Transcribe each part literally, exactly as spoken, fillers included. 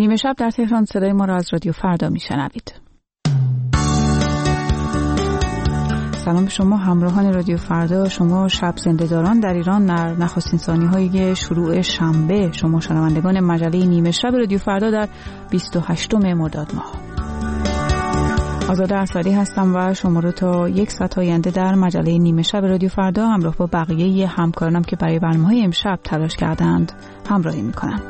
نیمه شب در تهران صدای ما را از رادیو فردا میشنوید. سلام به شما همراهان رادیو فردا. شما شب زنده‌داران در ایران در نخستین ثانیه‌های شروع شنبه، شما شنوندگان مجله نیمه شب رادیو فردا در بیست و هشتم مرداد ماه. آزاده اصلی هستم و شما رو تا یک ساعت آینده در مجله نیمه شب رادیو فردا همراه با بقیه همکارانم که برای برنامه‌های امشب تلاش کردند همراهی می‌کنم.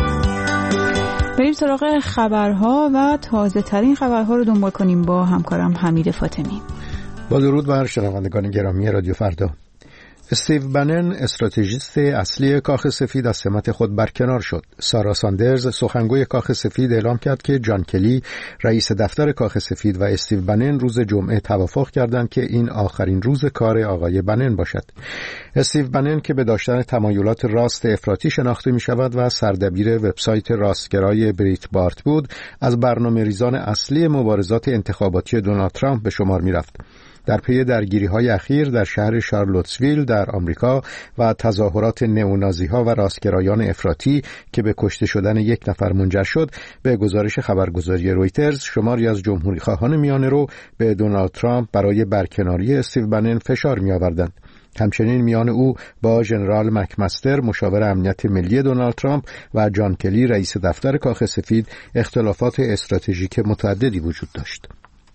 بریم سراغ خبرها و تازه ترین خبرها رو دنبال کنیم با همکارم حمید فاطمی. با درود بر شنوندگان گرامی رادیو فردا. استیو بنن استراتژیست اصلی کاخ سفید از سمت خود برکنار شد. سارا ساندرز سخنگوی کاخ سفید اعلام کرد که جان کلی رئیس دفتر کاخ سفید و استیو بنن روز جمعه توافق کردند که این آخرین روز کار آقای بنن باشد. استیو بنن که به داشتن تمایلات راست افراطی شناخته می شود و سردبیر وبسایت راستگرای بریت بارت بود، از برنامه ریزان اصلی مبارزات انتخاباتی دونالد ترامپ به شمار می رفت. در پی درگیری‌های اخیر در شهر شارلوتسویل در آمریکا و تظاهرات نئونازی‌ها و راستگرایان افراطی که به کشته شدن یک نفر منجر شد، به گزارش خبرگزاری رویترز شماری از جمهوری‌خواهان میانه‌رو به دونالد ترامپ برای برکناری استیو بنن فشار می‌آوردند. همچنین میان او با ژنرال مکمستر مشاور امنیت ملی دونالد ترامپ و جان کلی رئیس دفتر کاخ سفید اختلافات استراتژیک متعددی وجود داشت.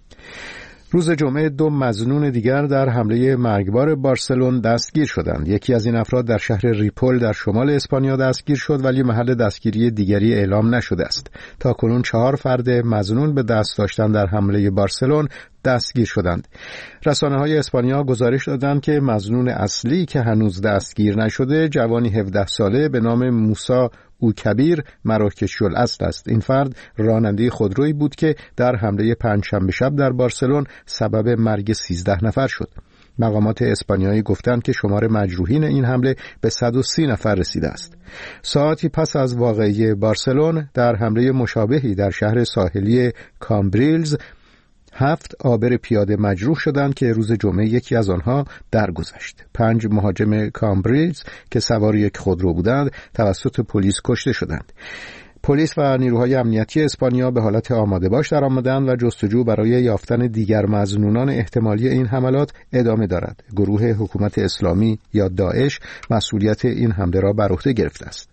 روز جمعه دو مظنون دیگر در حمله مرگبار بارسلون دستگیر شدند. یکی از این افراد در شهر ریپول در شمال اسپانیا دستگیر شد ولی محل دستگیری دیگری اعلام نشده است. تاکنون چهار فرد مظنون به دست داشتن در حمله بارسلون دستگیر شدند. رسانه‌های اسپانیا گزارش دادند که مظنون اصلی که هنوز دستگیر نشده جوانی هفده ساله به نام موسا او کبیر مراکشی الاصل است. این فرد راننده خودرویی بود که در حمله پنجشنبه شب در بارسلون سبب مرگ سیزده نفر شد. مقامات اسپانیایی گفتند که شمار مجروحین این حمله به صد و سی نفر رسیده است. ساعتی پس از واقعه بارسلون در حمله مشابهی در شهر ساحلی کامبریلز هفت عابر پیاده مجروح شدند که روز جمعه یکی از آنها درگذشت. پنج مهاجم کامبریلز که سوار یک خودرو بودند توسط پلیس کشته شدند. پلیس و نیروهای امنیتی اسپانیا به حالت آماده باش درآمدند و جستجو برای یافتن دیگر مظنونان احتمالی این حملات ادامه دارد. گروه حکومت اسلامی یا داعش مسئولیت این حمله را بر عهده گرفته است.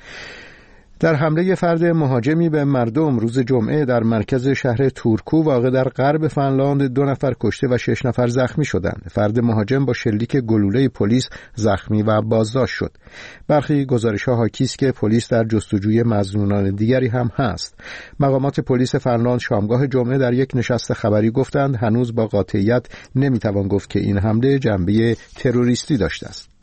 در حمله فرد مهاجمی به مردم روز جمعه در مرکز شهر تورکو واقع در غرب فنلاند دو نفر کشته و شش نفر زخمی شدند. فرد مهاجم با شلیک گلوله پلیس زخمی و بازداشت شد. برخی گزارش‌ها حاکی است که پلیس در جستجوی مظنونان دیگری هم هست. مقامات پلیس فنلاند شامگاه جمعه در یک نشست خبری گفتند هنوز با قاطعیت نمیتوان گفت که این حمله جنبه تروریستی داشته است.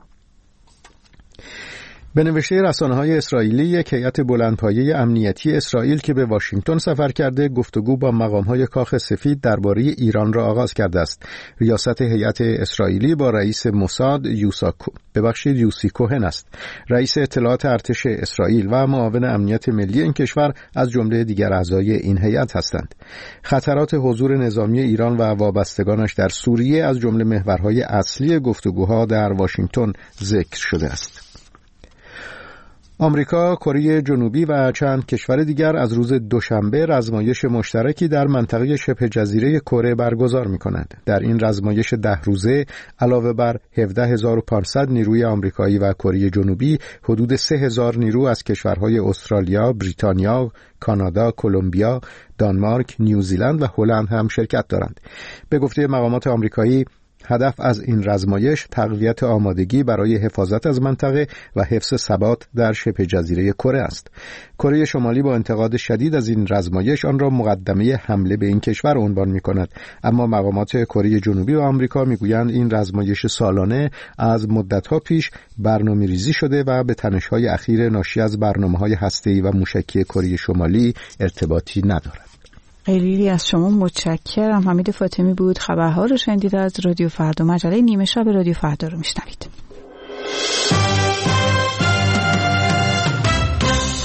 به نوشته رسانه‌های اسرائیلی، یک هیئت بلندپایه امنیتی اسرائیل که به واشنگتن سفر کرده گفتگو با مقام‌های کاخ سفید درباره ایران را آغاز کرده است. ریاست هیئت اسرائیلی با رئیس موساد یوساکو ببخشید یوسی کوهن است. رئیس اطلاعات ارتش اسرائیل و معاون امنیت ملی این کشور از جمله دیگر اعضای این هیئت هستند. خطرات حضور نظامی ایران و وابستگانش در سوریه از جمله محورهای اصلی گفتگوها در واشنگتن ذکر شده است. آمریکا، کره جنوبی و چند کشور دیگر از روز دوشنبه رزمایش مشترکی در منطقه شبه جزیره کره برگزار می‌کنند. در این رزمایش ده روزه علاوه بر هفده هزار و پانصد نیروی آمریکایی و کره جنوبی، حدود سه هزار نیرو از کشورهای استرالیا، بریتانیا، کانادا، کلمبیا، دانمارک، نیوزیلند و هلند هم شرکت دارند. به گفته مقامات آمریکایی، هدف از این رزمایش تقویت آمادگی برای حفاظت از منطقه و حفظ ثبات در شبه جزیره کره است. کره شمالی با انتقاد شدید از این رزمایش آن را مقدمه حمله به این کشور عنوان می‌کند، اما مقامات کره جنوبی و آمریکا می‌گویند این رزمایش سالانه از مدت‌ها پیش برنامه‌ریزی شده و به تنش‌های اخیر ناشی از برنامه‌های هسته‌ای و موشکی کره شمالی ارتباطی ندارد. خیلی از شما متشکرم. حمید فاطمی بود. خبرها رو شنیدید از رادیو فردا. مجله نیمه شب رادیو فردا رو میشنوید.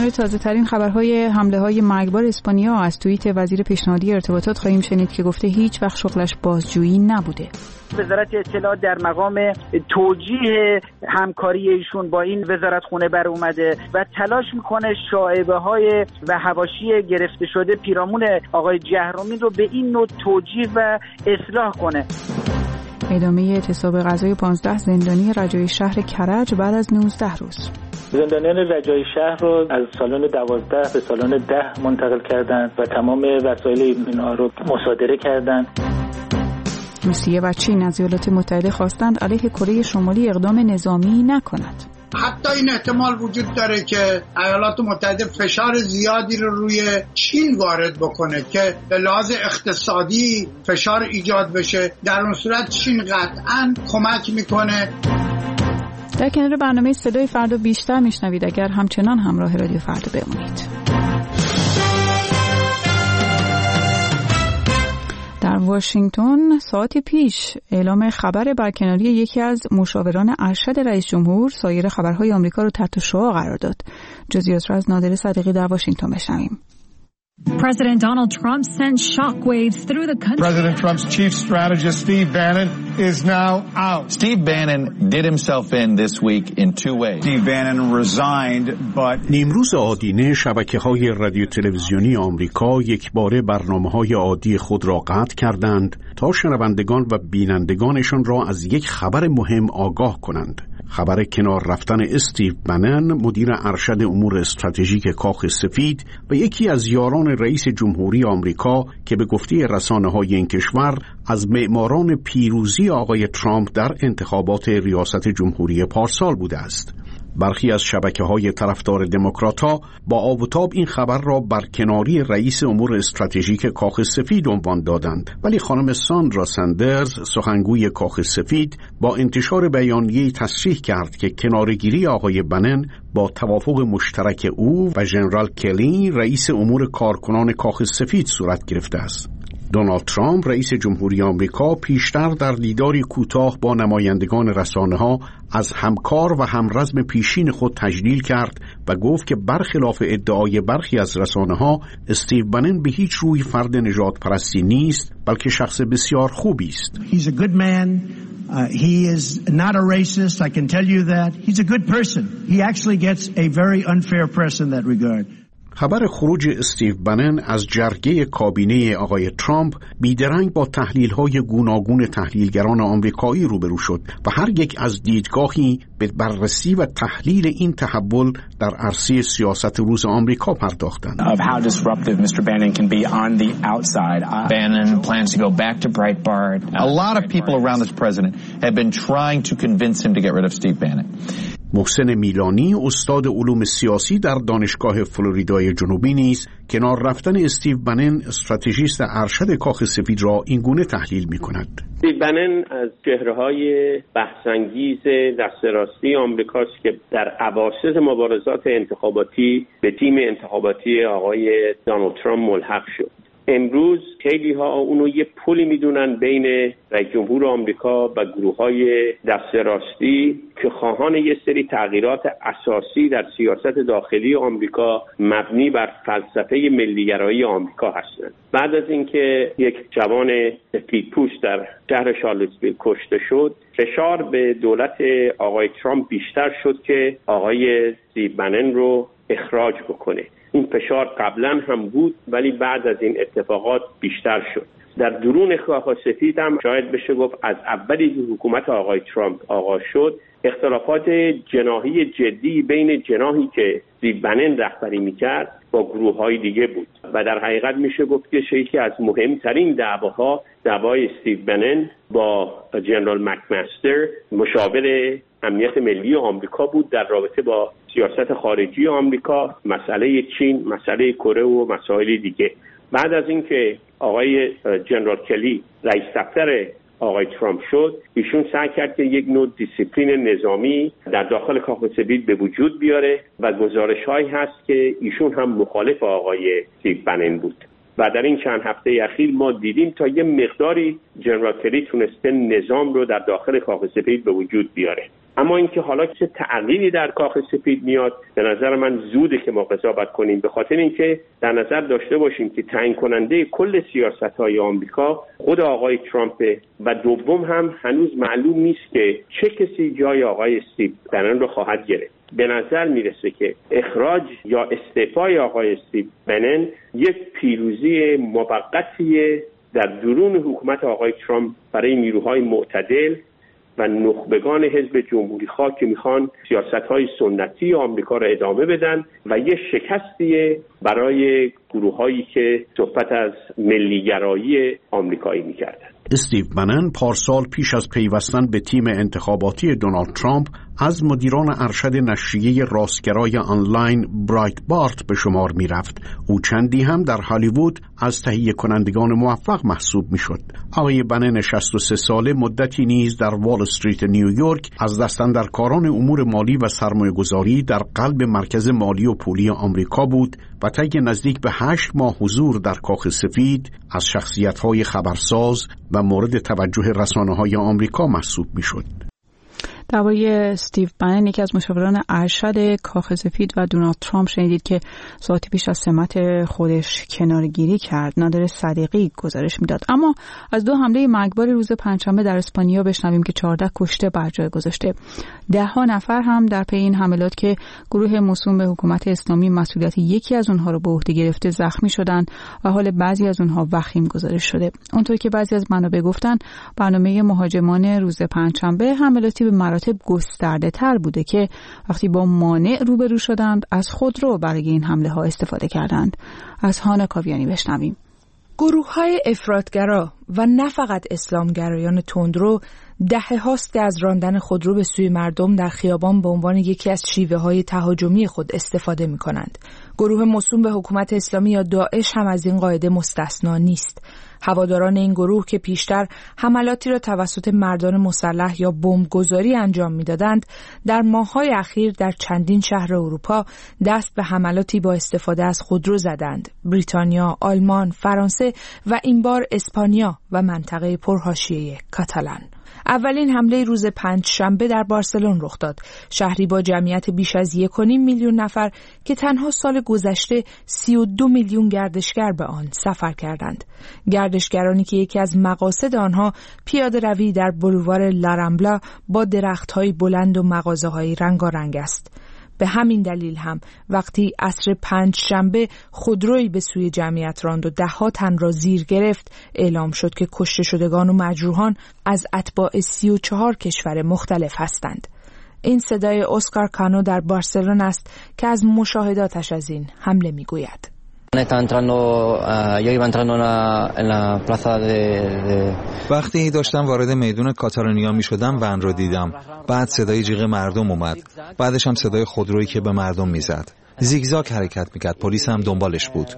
مورد تازه ترین خبرهای حمله های مرگبار اسپانیا از توییت وزیر پیشنهادی ارتباطات خواهیم شنید که گفته هیچ وقت شغلش بازجویی نبوده. وزارت اطلاعات در مقام توجیه همکاری ایشون با این وزارتخونه بر اومده و تلاش میکنه شایبه های و حواشی گرفته شده پیرامون آقای جهرومی رو به این نوع توجیه و اصلاح کنه. ادامه اعتصاب غذای پانزده زندانی رجایی شهر کرج بعد از نوزده روز. زندانیان رجایی شهر رو از سالن دوازده به سالن ده منتقل کردند و تمام وسایل اینها رو مصادره کردند. روسیه و چین از ایالات متحده خواستند علیه کره شمالی اقدام نظامی نکند. حتی این احتمال وجود داره که ایالات متحده فشار زیادی رو روی چین وارد بکنه که به لحاظ اقتصادی فشار ایجاد بشه. در اون صورت چین قطعاً کمک میکنه. در کنار برنامه صدای فردا بیشتر میشنوید اگر همچنان همراه رادیو فردا بمونید. در واشنگتن ساعت پیش اعلام خبر برکناری یکی از مشاوران ارشد رئیس جمهور سایر خبرهای آمریکا رو تحت شعاع قرار داد. جزئیات را از نادر صدیقی در واشنگتن بشنویم. President Donald Trump sent shockwaves through the country. President Trump's chief strategist, Steve Bannon, is now out. Steve Bannon did himself in this week in two ways. Steve Bannon resigned, but... نیمروز آدینه شبکه‌های رادیو تلویزیونی آمریکا یکباره برنامه‌های عادی خود را قطع کردند تا شنوندگان و بینندگانشان را از یک خبر مهم آگاه کنند. خبر کنار رفتن استیو بنن مدیر ارشد امور استراتژیک کاخ سفید و یکی از یاران رئیس جمهوری آمریکا که به گفته رسانه‌های این کشور از معماران پیروزی آقای ترامپ در انتخابات ریاست جمهوری پارسال بوده است. برخی از شبکه‌های طرفدار دموکرات‌ها با آب و تاب این خبر را برکناری رئیس امور استراتژیک کاخ سفید عنوان دادند، ولی خانم ساندرا سندرز سخنگوی کاخ سفید با انتشار بیانیه‌ای تصریح کرد که کنارگیری آقای بنن با توافق مشترک او و ژنرال کلی رئیس امور کارکنان کاخ سفید صورت گرفته است. دونالد ترامپ رئیس جمهوری آمریکا پیشتر در دیداری کوتاه با نمایندگان رسانه‌ها از همکار و همرزم پیشین خود تجلیل کرد و گفت که برخلاف ادعای برخی از رسانه‌ها استیو بنن به هیچ روی فرد نژاد پرستی نیست، بلکه شخص بسیار خوبی است. He's a good man. Uh, he is not a racist. I can tell you that. He's a good person. He actually gets a very unfair press in that regard. خبر خروج استیو بنن از جرگه کابینه آقای ترامپ بیدرنگ با تحلیل‌های گوناگون تحلیلگران آمریکایی روبرو شد و هر یک از دیدگاهی به بررسی و تحلیل این تحول در عرصه سیاست روز آمریکا پرداختند. Of how disruptive Mister Bannon can be on the outside. Bannon plans to go back to Breitbart. A lot of people around this president have been trying to convince him to get rid of Steve Bannon. محسن میلانی استاد علوم سیاسی در دانشگاه فلوریدای جنوبی نیز کنار رفتن استیو بنن استراتژیست ارشد کاخ سفید را اینگونه تحلیل می‌کند. استیو بنن از چهره‌های بحث‌انگیز دست راستی آمریکاست که در اواسط مبارزات انتخاباتی به تیم انتخاباتی آقای دونالد ترامپ ملحق شد. امروز خیلی ها اونو یه پلی میدونن بین رئیس جمهور آمریکا و گروه‌های دست راستی که خواهان یه سری تغییرات اساسی در سیاست داخلی آمریکا مبنی بر فلسفه ملیگرایی آمریکا هستند. بعد از اینکه یک جوان سفیدپوست در شهر شارلوتسویل کشته شد، فشار به دولت آقای ترامپ بیشتر شد که آقای استیو بنن رو اخراج بکنه. این فشار قبلا هم بود ولی بعد از این اتفاقات بیشتر شد. در درون کاخ سفید هم شاید بشه گفت از اولی که حکومت آقای ترامپ آغاز شد اختلافات جناحی جدی بین جناحی که استیو بنن رهبری میکرد با گروه‌های دیگه بود و در حقیقت میشه گفت که یکی از مهمترین دعواها دعوای استیو بنن با جنرال مکمستر مشاور امنیت ملی آمریکا بود در رابطه با سیاست خارجی آمریکا، مسئله چین، مسئله کره و مسائل دیگه. بعد از اینکه آقای جنرال کلی رئیس دفتر آقای ترامپ شد، ایشون سعی کرد که یک نوع دیسیپلین نظامی در داخل کاخ سفید به وجود بیاره و گزارش‌هایی هست که ایشون هم مخالف آقای استیو بنن بود و در این چند هفته اخیر ما دیدیم تا یه مقداری جنرال کلی تونسته نظام رو در داخل کاخ سفید به وجود بیاره. اما اینکه حالا چه تغییری در کاخ سفید میاد به نظر من زوده که ما قضاوت کنیم، به خاطر اینکه در نظر داشته باشیم که تعیین کننده کل سیاست‌های آمریکا خود آقای ترامپ و دوم هم هنوز معلوم نیست که چه کسی جای آقای استیو بنن رو خواهد گرفت. به نظر میرسه که اخراج یا استعفای آقای استیو بنن یک پیروزی موقتیه در درون حکومت آقای ترامپ برای نیروهای معتدل و نخبگان حزب جمهوری خواه که میخوان سیاست‌های سنتی آمریکا را ادامه بدن و یه شکستیه برای گروه‌هایی که صحبت از ملیگرایی آمریکایی میکردن. استیو بنن پارسال پیش از پیوستن به تیم انتخاباتی دونالد ترامپ از مدیران ارشد نشریه راستگرای آنلاین برایتبارت به شمار می رفت. او چندی هم در هالیوود از تهیه کنندگان موفق محسوب می شد. آقای بنن شصت و سه ساله مدتی نیز در وال استریت نیویورک از دستاندرکاران امور مالی و سرمایه گذاری در قلب مرکز مالی و پولی آمریکا بود و طی نزدیک به هشت ماه حضور در کاخ سفید از شخصیت‌های خبرساز و مورد توجه رسانه‌های آمریکا محسوب می‌شد. درباره استیو بنن، یکی از مشاوران ارشد کاخ سفید و دونالد ترامپ، شنیدید که ساعتی پیش از سمت خودش کنارگیری کرد. نادر صدیقی گزارش میداد. اما از دو حمله مرگبار روز پنجشنبه در اسپانیا بشنویم که چهارده کشته بر جای گذاشته. ده ها نفر هم در پی این حملات که گروه موسوم به حکومت اسلامی مسئولیت یکی از اونها رو به عهده گرفته زخمی شدند و حال بعضی از اونها وخیم گزارش شده. اونطور که بعضی از منابع گفتن، برنامه مهاجمان روز پنجشنبه حملاتی به مراتب گسترده تر بوده که وقتی با مانع روبرو شدند از خودرو برای این حمله ها استفاده کردند. از هانا کاویانی بشنویم. گروه‌های افراطگرا و نه فقط اسلامگرایان تندرو دهه هاست که از راندن خودرو به سوی مردم در خیابان به عنوان یکی از شیوه‌های تهاجمی خود استفاده می‌کنند. گروه موسوم به حکومت اسلامی یا داعش هم از این قاعده مستثنا نیست. هواداران این گروه که پیشتر حملاتی را توسط مردان مسلح یا بمبگذاری انجام می‌دادند، در ماه‌های اخیر در چندین شهر اروپا دست به حملاتی با استفاده از خودرو زدند. بریتانیا، آلمان، فرانسه و این بار اسپانیا و منطقه پرحاشیه کاتالان. اولین حمله روز پنجشنبه در بارسلون رخ داد، شهری با جمعیت بیش از یک و نیم میلیون نفر که تنها سال گذشته سی و دو میلیون گردشگر به آن سفر کردند. گردشگرانی که یکی از مقاصد آنها پیاده روی در بولوار لارامبلا با درخت‌های بلند و مغازه‌های رنگارنگ است. به همین دلیل هم وقتی عصر پنج شنبه خودرویی به سوی جمعیت راند و ده ها تن را زیر گرفت، اعلام شد که کشته شدگان و مجروحان از اتباع سی و چهار کشور مختلف هستند. این صدای اسکار کانو در بارسلون است که از مشاهداتش از این حمله میگوید. وقتی داشتم وارد میدون کاتالونیا می شدم ون رو دیدم. بعد صدای جیغ مردم اومد. بعدش هم صدای خودرویی که به مردم می زد. زیگزاگ حرکت می کرد. پلیس هم دنبالش بود.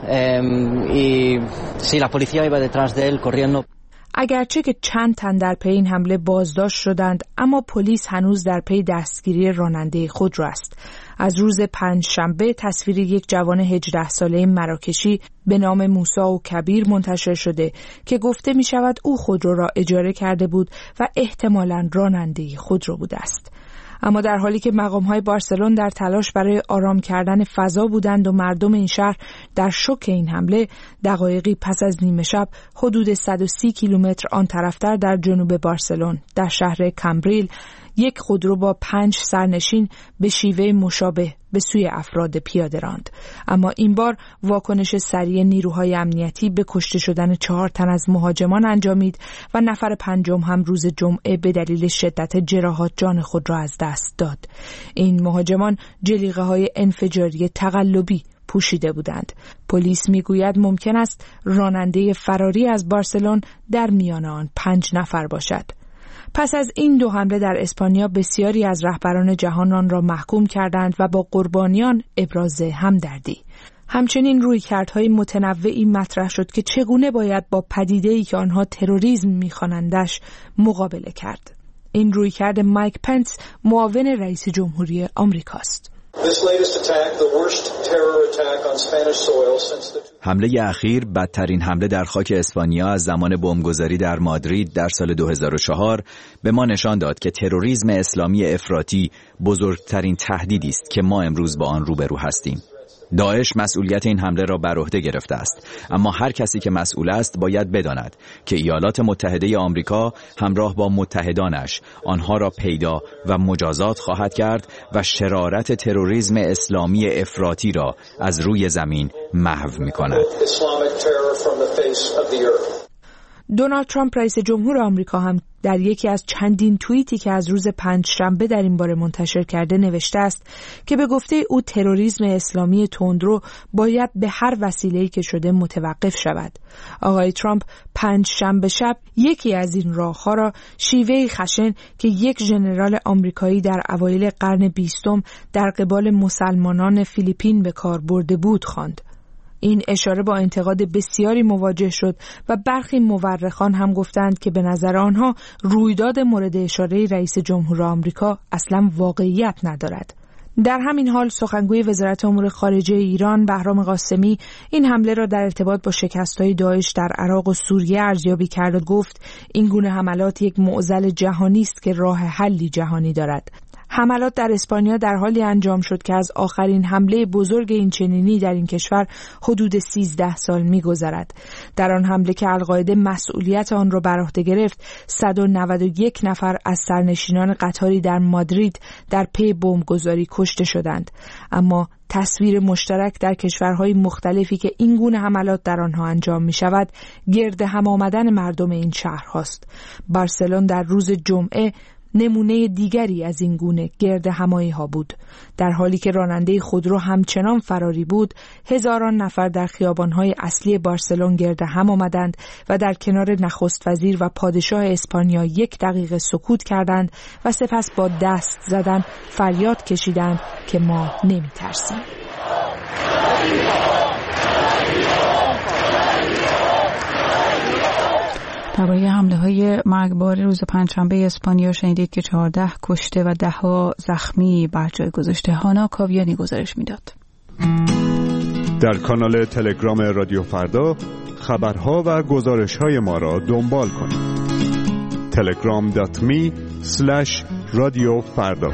اگرچه که چند تن در پی این حمله بازداشت شدند، اما پلیس هنوز در پی دستگیری راننده خودرو است. از روز پنج شنبه تصویر یک جوان هجده ساله مراکشی به نام موسی و کبیر منتشر شده که گفته می شود او خودرو را اجاره کرده بود و احتمالاً راننده خودرو بوده است. اما در حالی که مقام‌های بارسلون در تلاش برای آرام کردن فضا بودند و مردم این شهر در شوک این حمله، دقایقی پس از نیمه شب حدود صد و سی کیلومتر آن طرفتر در جنوب بارسلون در شهر کامبریل یک خودرو با پنج سرنشین به شیوه مشابه به سوی افراد پیاده راند. اما این بار واکنش سریع نیروهای امنیتی به کشته شدن چهار تن از مهاجمان انجامید و نفر پنجم هم روز جمعه به دلیل شدت جراحات جان خود را از دست داد. این مهاجمان جلیقه های انفجاری تقلبی پوشیده بودند. پلیس میگوید ممکن است راننده فراری از بارسلون در میان آن پنج نفر باشد. پس از این دو حمله در اسپانیا بسیاری از رهبران جهان آن را محکوم کردند و با قربانیان ابراز همدردی. همچنین رویکردهای متنوعی مطرح شد که چگونه باید با پدیده‌ای که آنها تروریسم می‌خوانندش مقابله کرد. این رویکرد مایک پنس، معاون رئیس جمهوری آمریکاست. حمله اخیر بدترین حمله در خاک اسپانیا از زمان بمبگذاری در مادرید در سال دو هزار و چهار به ما نشان داد که تروریسم اسلامی افراطی بزرگترین تهدیدی است که ما امروز با آن روبرو هستیم. داعش مسئولیت این حمله را بر عهده گرفته است، اما هر کسی که مسئول است باید بداند که ایالات متحده آمریکا همراه با متحدانش آنها را پیدا و مجازات خواهد کرد و شرارت تروریسم اسلامی افراطی را از روی زمین محو می‌کند. دونالد ترامپ رئیس جمهور آمریکا هم در یکی از چندین توییتی که از روز پنجشنبه در این باره منتشر کرده نوشته است که به گفته او تروریسم اسلامی تندرو باید به هر وسیله‌ای که شده متوقف شود. آقای ترامپ پنجشنبه شب یکی از این راه‌ها را شیوهی خشن که یک ژنرال آمریکایی در اوایل قرن بیستم در قبال مسلمانان فیلیپین به کار برده بود خواند. این اشاره با انتقاد بسیاری مواجه شد و برخی مورخان هم گفتند که به نظر آنها رویداد مورد اشاره رئیس جمهور آمریکا اصلا واقعیت ندارد. در همین حال سخنگوی وزارت امور خارجه ایران بهرام قاسمی این حمله را در ارتباط با شکست‌های داعش در عراق و سوریه ارزیابی کرد و گفت این گونه حملات یک معضل جهانی است که راه حلی جهانی دارد. حملات در اسپانیا در حالی انجام شد که از آخرین حمله بزرگ این چنینی در این کشور حدود سیزده سال می‌گذرد. در آن حمله که القاعده مسئولیت آن را بر عهده گرفت، صد و نود و یک نفر از سرنشینان قطاری در مادرید در پی بمبگذاری کشته شدند. اما تصویر مشترک در کشورهای مختلفی که این گونه حملات در آنها انجام می شود گرد هم آمدن مردم این شهرهاست. بارسلون در روز جمعه نمونه دیگری از این گونه گرد همایی ها بود. در حالی که راننده خودرو همچنان فراری بود، هزاران نفر در خیابان‌های اصلی بارسلون گرد هم آمدند و در کنار نخست وزیر و پادشاه اسپانیا یک دقیقه سکوت کردند و سپس با دست زدن فریاد کشیدند که ما نمی‌ترسیم. درباره حمله های مرگبار روز پنجشنبه اسپانیا شنیدید که چهارده کشته و ده ها زخمی بر جای گذاشته. هانا کاویانی گزارش میداد. در کانال تلگرام رادیو فردا خبرها و گزارش های ما را دنبال کنید. تلگرام دات می اسلش رادیو فردا.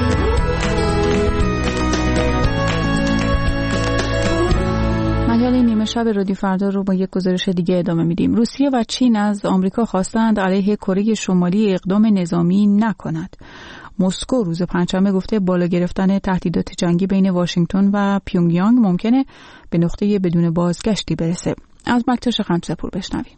مجله نیمه شب رادیو فردا رو با یک گزارش دیگه ادامه میدیم. روسیه و چین از آمریکا خواستند علیه کره شمالی اقدام نظامی نکند. مسکو روز پنجشنبه گفته بالا گرفتن تهدیدات جنگی بین واشنگتن و پیونگیانگ ممکنه به نقطه بدون بازگشتی برسه. از مکتوش خمسپور بشنویم.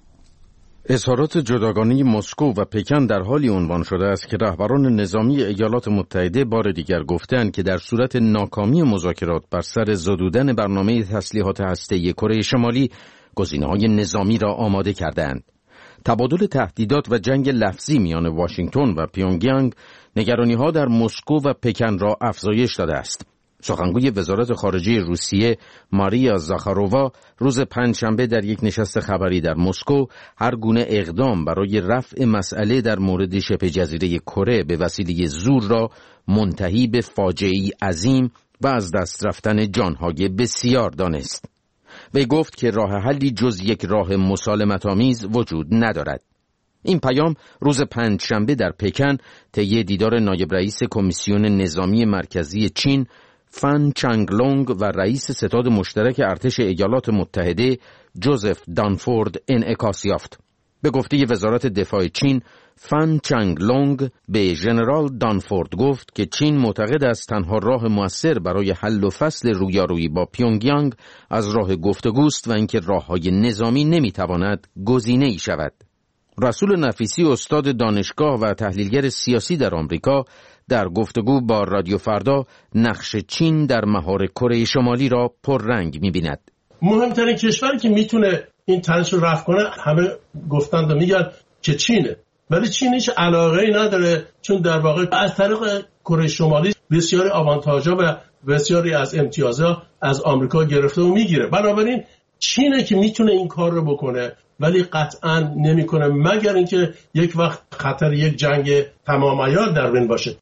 اظهارات جداگانه مسکو و پکن در حالی عنوان شده است که رهبران نظامی ایالات متحده بار دیگر گفتند که در صورت ناکامی مذاکرات بر سر زدودن برنامه تسلیحات هسته‌ای کره شمالی گزینه‌های نظامی را آماده کردند. تبادل تهدیدات و جنگ لفظی میان واشنگتن و پیونگیانگ نگرانی‌ها در مسکو و پکن را افزایش داده است. سخنگوی وزارت خارجه روسیه ماریا زاخارووا روز پنجشنبه در یک نشست خبری در مسکو هر گونه اقدام برای رفع مسئله در مورد شبه جزیره کره به وسیله زور را منتهی به فاجعه‌ای عظیم و از دست رفتن جانهای بسیار دانست. وی گفت که راه حلی جز یک راه مسالمت‌آمیز وجود ندارد. این پیام روز پنجشنبه در پکن طی دیدار نایب رئیس کمیسیون نظامی مرکزی چین فن چنگلونگ و رئیس ستاد مشترک ارتش ایالات متحده جوزف دانفورد انعکاس یافت. به گفته وزارت دفاع چین، فن چنگلونگ به ژنرال دانفورد گفت که چین معتقد است تنها راه مؤثر برای حل و فصل رویارویی با پیونگیانگ از راه گفتگوست و اینکه راه‌های نظامی نمی‌تواند گزینه‌ای شود. رسول نفیسی استاد دانشگاه و تحلیلگر سیاسی در آمریکا در گفتگو با رادیو فردا نقش چین در مهار کره شمالی را پررنگ می‌بیند. مهمترین کشوری که میتونه این تنش رو رفع کنه همه گفتند و میگن که چینه، ولی چین هیچ علاقه‌ای نداره، چون در واقع از طریق کره شمالی بسیاری آوانتاژها و بسیاری از امتیازها از آمریکا گرفته و میگیره. بنابراین چینه که میتونه این کار رو بکنه، ولی قطعاً نمیکنه مگر اینکه یک وقت خطر یک جنگ تمام عیار در بین باشه.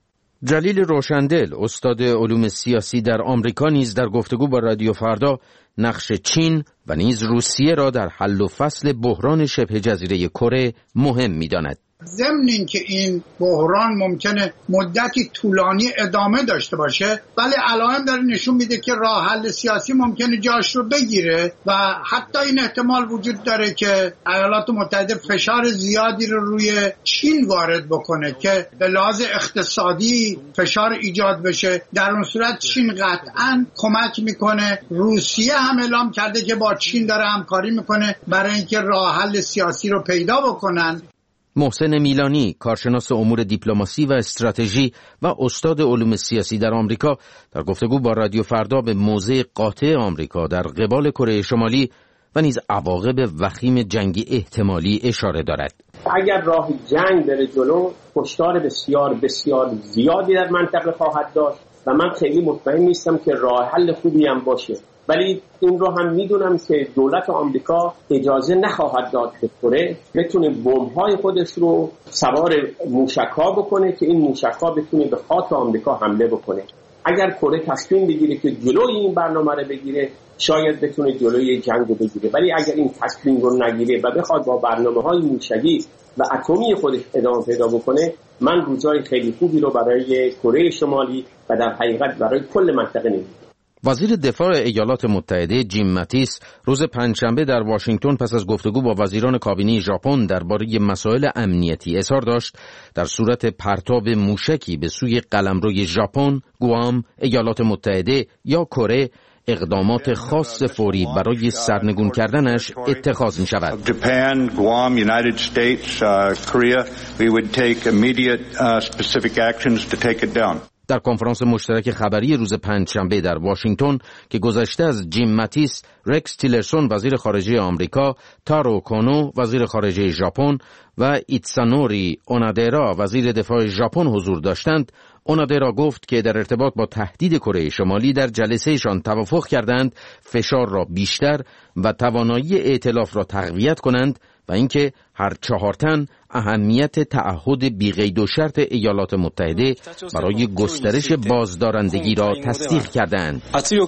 جلیل روشندل، استاد علوم سیاسی در آمریکا، نیز در گفتگو با رادیو فردا نقش چین و نیز روسیه را در حل و فصل بحران شبه جزیره کره مهم می‌داند. ضمن این که این بحران ممکنه مدتی طولانی ادامه داشته باشه، ولی علائم داره نشون میده که راه حل سیاسی ممکنه جاش رو بگیره و حتی این احتمال وجود داره که ایالات متحده فشار زیادی رو روی چین وارد بکنه که به لحاظ اقتصادی فشار ایجاد بشه. در اون صورت چین قطعاً کمک میکنه. روسیه هم اعلام کرده که با چین داره همکاری میکنه برای اینکه راه حل سیاسی رو پیدا بکنن. محسن میلانی، کارشناس امور دیپلماسی و استراتژی و استاد علوم سیاسی در آمریکا، در گفتگو با رادیو فردا به موضع قاطع آمریکا در قبال کره شمالی و نیز عواقب وخیم جنگی احتمالی اشاره دارد. اگر راه جنگ بره جلو، کشتار بسیار بسیار زیادی در منطقه خواهد داشت و من خیلی مطمئن نیستم که راه حل خوبی هم باشه. ولی این رو هم میدونم که دولت آمریکا اجازه نخواهد داد که کره بتونه بمب‌های خودش رو سوار موشک‌ها بکنه که این موشک‌ها بتونه به خاک آمریکا حمله بکنه. اگر کره تصمیم بگیره که جلوی این برنامه رو بگیره، شاید بتونه جلوی جنگ رو بگیره. ولی اگر این تصمیم رو نگیره و بخواد با برنامه‌های موشکی و اتمی خودش ادامه پیدا بکنه، من روزای خیلی خوبی رو برای کره شمالی و در حقیقت برای کل منطقه نمی‌بینم. وزیر دفاع ایالات متحده جیم ماتیس روز پنجشنبه در واشنگتن پس از گفتگو با وزیران کابینه ژاپن درباره مسائل امنیتی اظهار داشت در صورت پرتاب موشکی به سوی قلمروی ژاپن، گوام، ایالات متحده یا کره اقدامات خاص فوری برای سرنگون کردنش اتخاذ می شود. Japan, Guam, United States, uh, Korea, we would take immediate uh, specific actions to take it down. در کنفرانس مشترک خبری روز پنجشنبه در واشنگتن که گذشته از جیم ماتیس، رکس تیلرسون وزیر خارجه آمریکا، تارو کونو وزیر خارجه ژاپن و ایتسانوری اونادرا وزیر دفاع ژاپن حضور داشتند، اونادرا گفت که در ارتباط با تهدید کره شمالی در جلسهشان توافق کردند فشار را بیشتر و توانایی ائتلاف را تقویت کنند و اینکه هر چهار تن اهمیت تعهد بی‌قید و شرط ایالات متحده برای گسترش بازدارندگی را تصدیق کردند.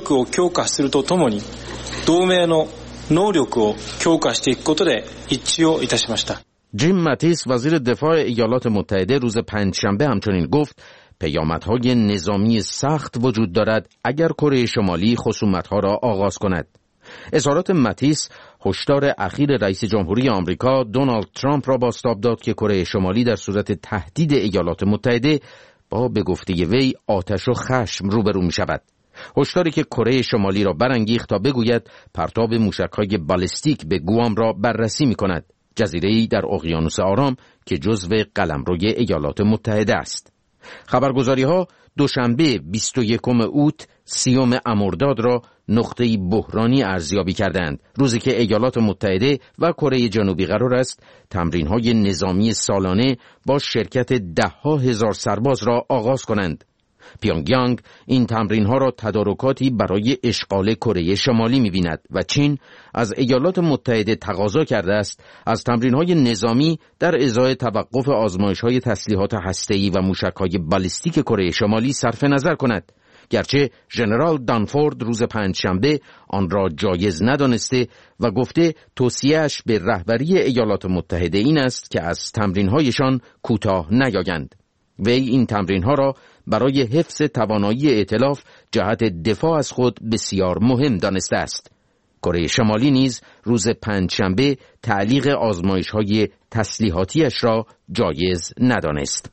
جیم ماتیس وزیر دفاع ایالات متحده روز پنجشنبه همچنین گفت پیامدهای نظامی سخت وجود دارد اگر کره شمالی خصومتها را آغاز کند. اظهارات ماتیس هشدار اخیر رئیس جمهوری آمریکا دونالد ترامپ را بازتاب داد که کره شمالی در صورت تهدید ایالات متحده با به گفته وی آتش و خشم روبرو می شود. هشداری که کره شمالی را برانگیخت تا بگوید پرتاب موشک‌های بالستیک به گوام را بررسی می کند، جزیره‌ای در اقیانوس آرام که جزو قلمروی ایالات متحده است. خبرگزاری‌ها دوشنبه بیست و یکم اوت سیوم مرداد را نقطه‌ای بحرانی ارزیابی کردند، روزی که ایالات متحده و کره جنوبی قرار است تمرین‌های نظامی سالانه با شرکت ده‌ها هزار سرباز را آغاز کنند. پیونگیانگ این تمرین‌ها را تدارکاتی برای اشغال کره شمالی می‌بیند و چین از ایالات متحده تقاضا کرده است از تمرین‌های نظامی در ازای توقف آزمایش‌های تسلیحات هسته‌ای و موشک‌های بالستیک کره شمالی صرف نظر کند، گرچه ژنرال دانفورد روز پنجشنبه آن را جایز ندانسته و گفته توصیه‌اش به رهبری ایالات متحده این است که از تمرین‌هایشان کوتاه نیایند. وی این تمرین‌ها را برای حفظ توانایی ائتلاف جهت دفاع از خود بسیار مهم دانسته است. کره شمالی نیز روز پنجشنبه تعلیق آزمایش‌های تسلیحاتیش را جایز ندانست.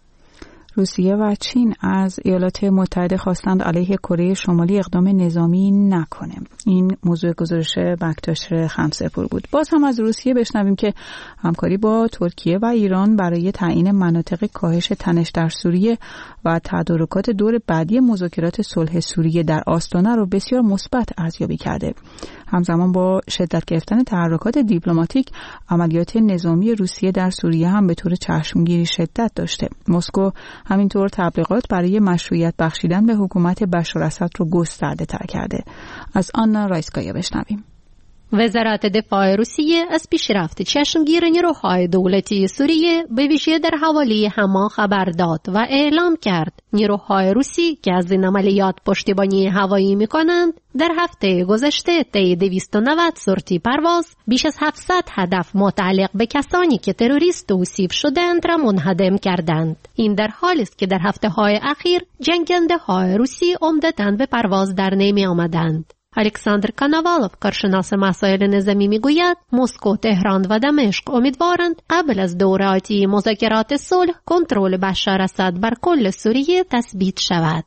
روسیه و چین از ایالات متحده خواستند علیه کره شمالی اقدام نظامی نکنه. این موضوع گزارش بکتاشر خمسه‌پور بود. باز هم از روسیه بشنویم که همکاری با ترکیه و ایران برای تعیین مناطق کاهش تنش در سوریه و تدارکات دور بعدی مذاکرات صلح سوریه در آستانه رو بسیار مثبت ارزیابی کرده. همزمان با شدت گرفتن تحرکات دیپلماتیک، عملیات نظامی روسیه در سوریه هم به طور چشمگیری شدت داشته. مسکو همینطور تبلیغات برای مشروعیت بخشیدن به حکومت بشار اسد رو گسترده تر کرده. از آنا رایسکایا بشنویم. وزارت دفاع روسیه از پیشرفت چشمگیر نیروهای دولتی سوریه به ویژه در حوالی هما خبر داد و اعلام کرد نیروهای روسی که از این عملیات پشتیبانی هوایی می‌کنند در هفته گذشته طی دویست و نود سورتی پرواز بیش از هفتصد هدف متعلق به کسانی که تروریست توصیف شدند را منهدم کردند. این در حالی است که در هفته‌های اخیر جنگنده‌های روسی عمدتاً به پرواز در نمی آمدند. الکساندر کاناوالوف کارشناس مسائل نظامی میگوید مسکو، تهران و دمشق امیدوارند قبل از دوره آتی مذاکرات صلح کنترل بشار اسد بر کل سوریه تثبیت شود.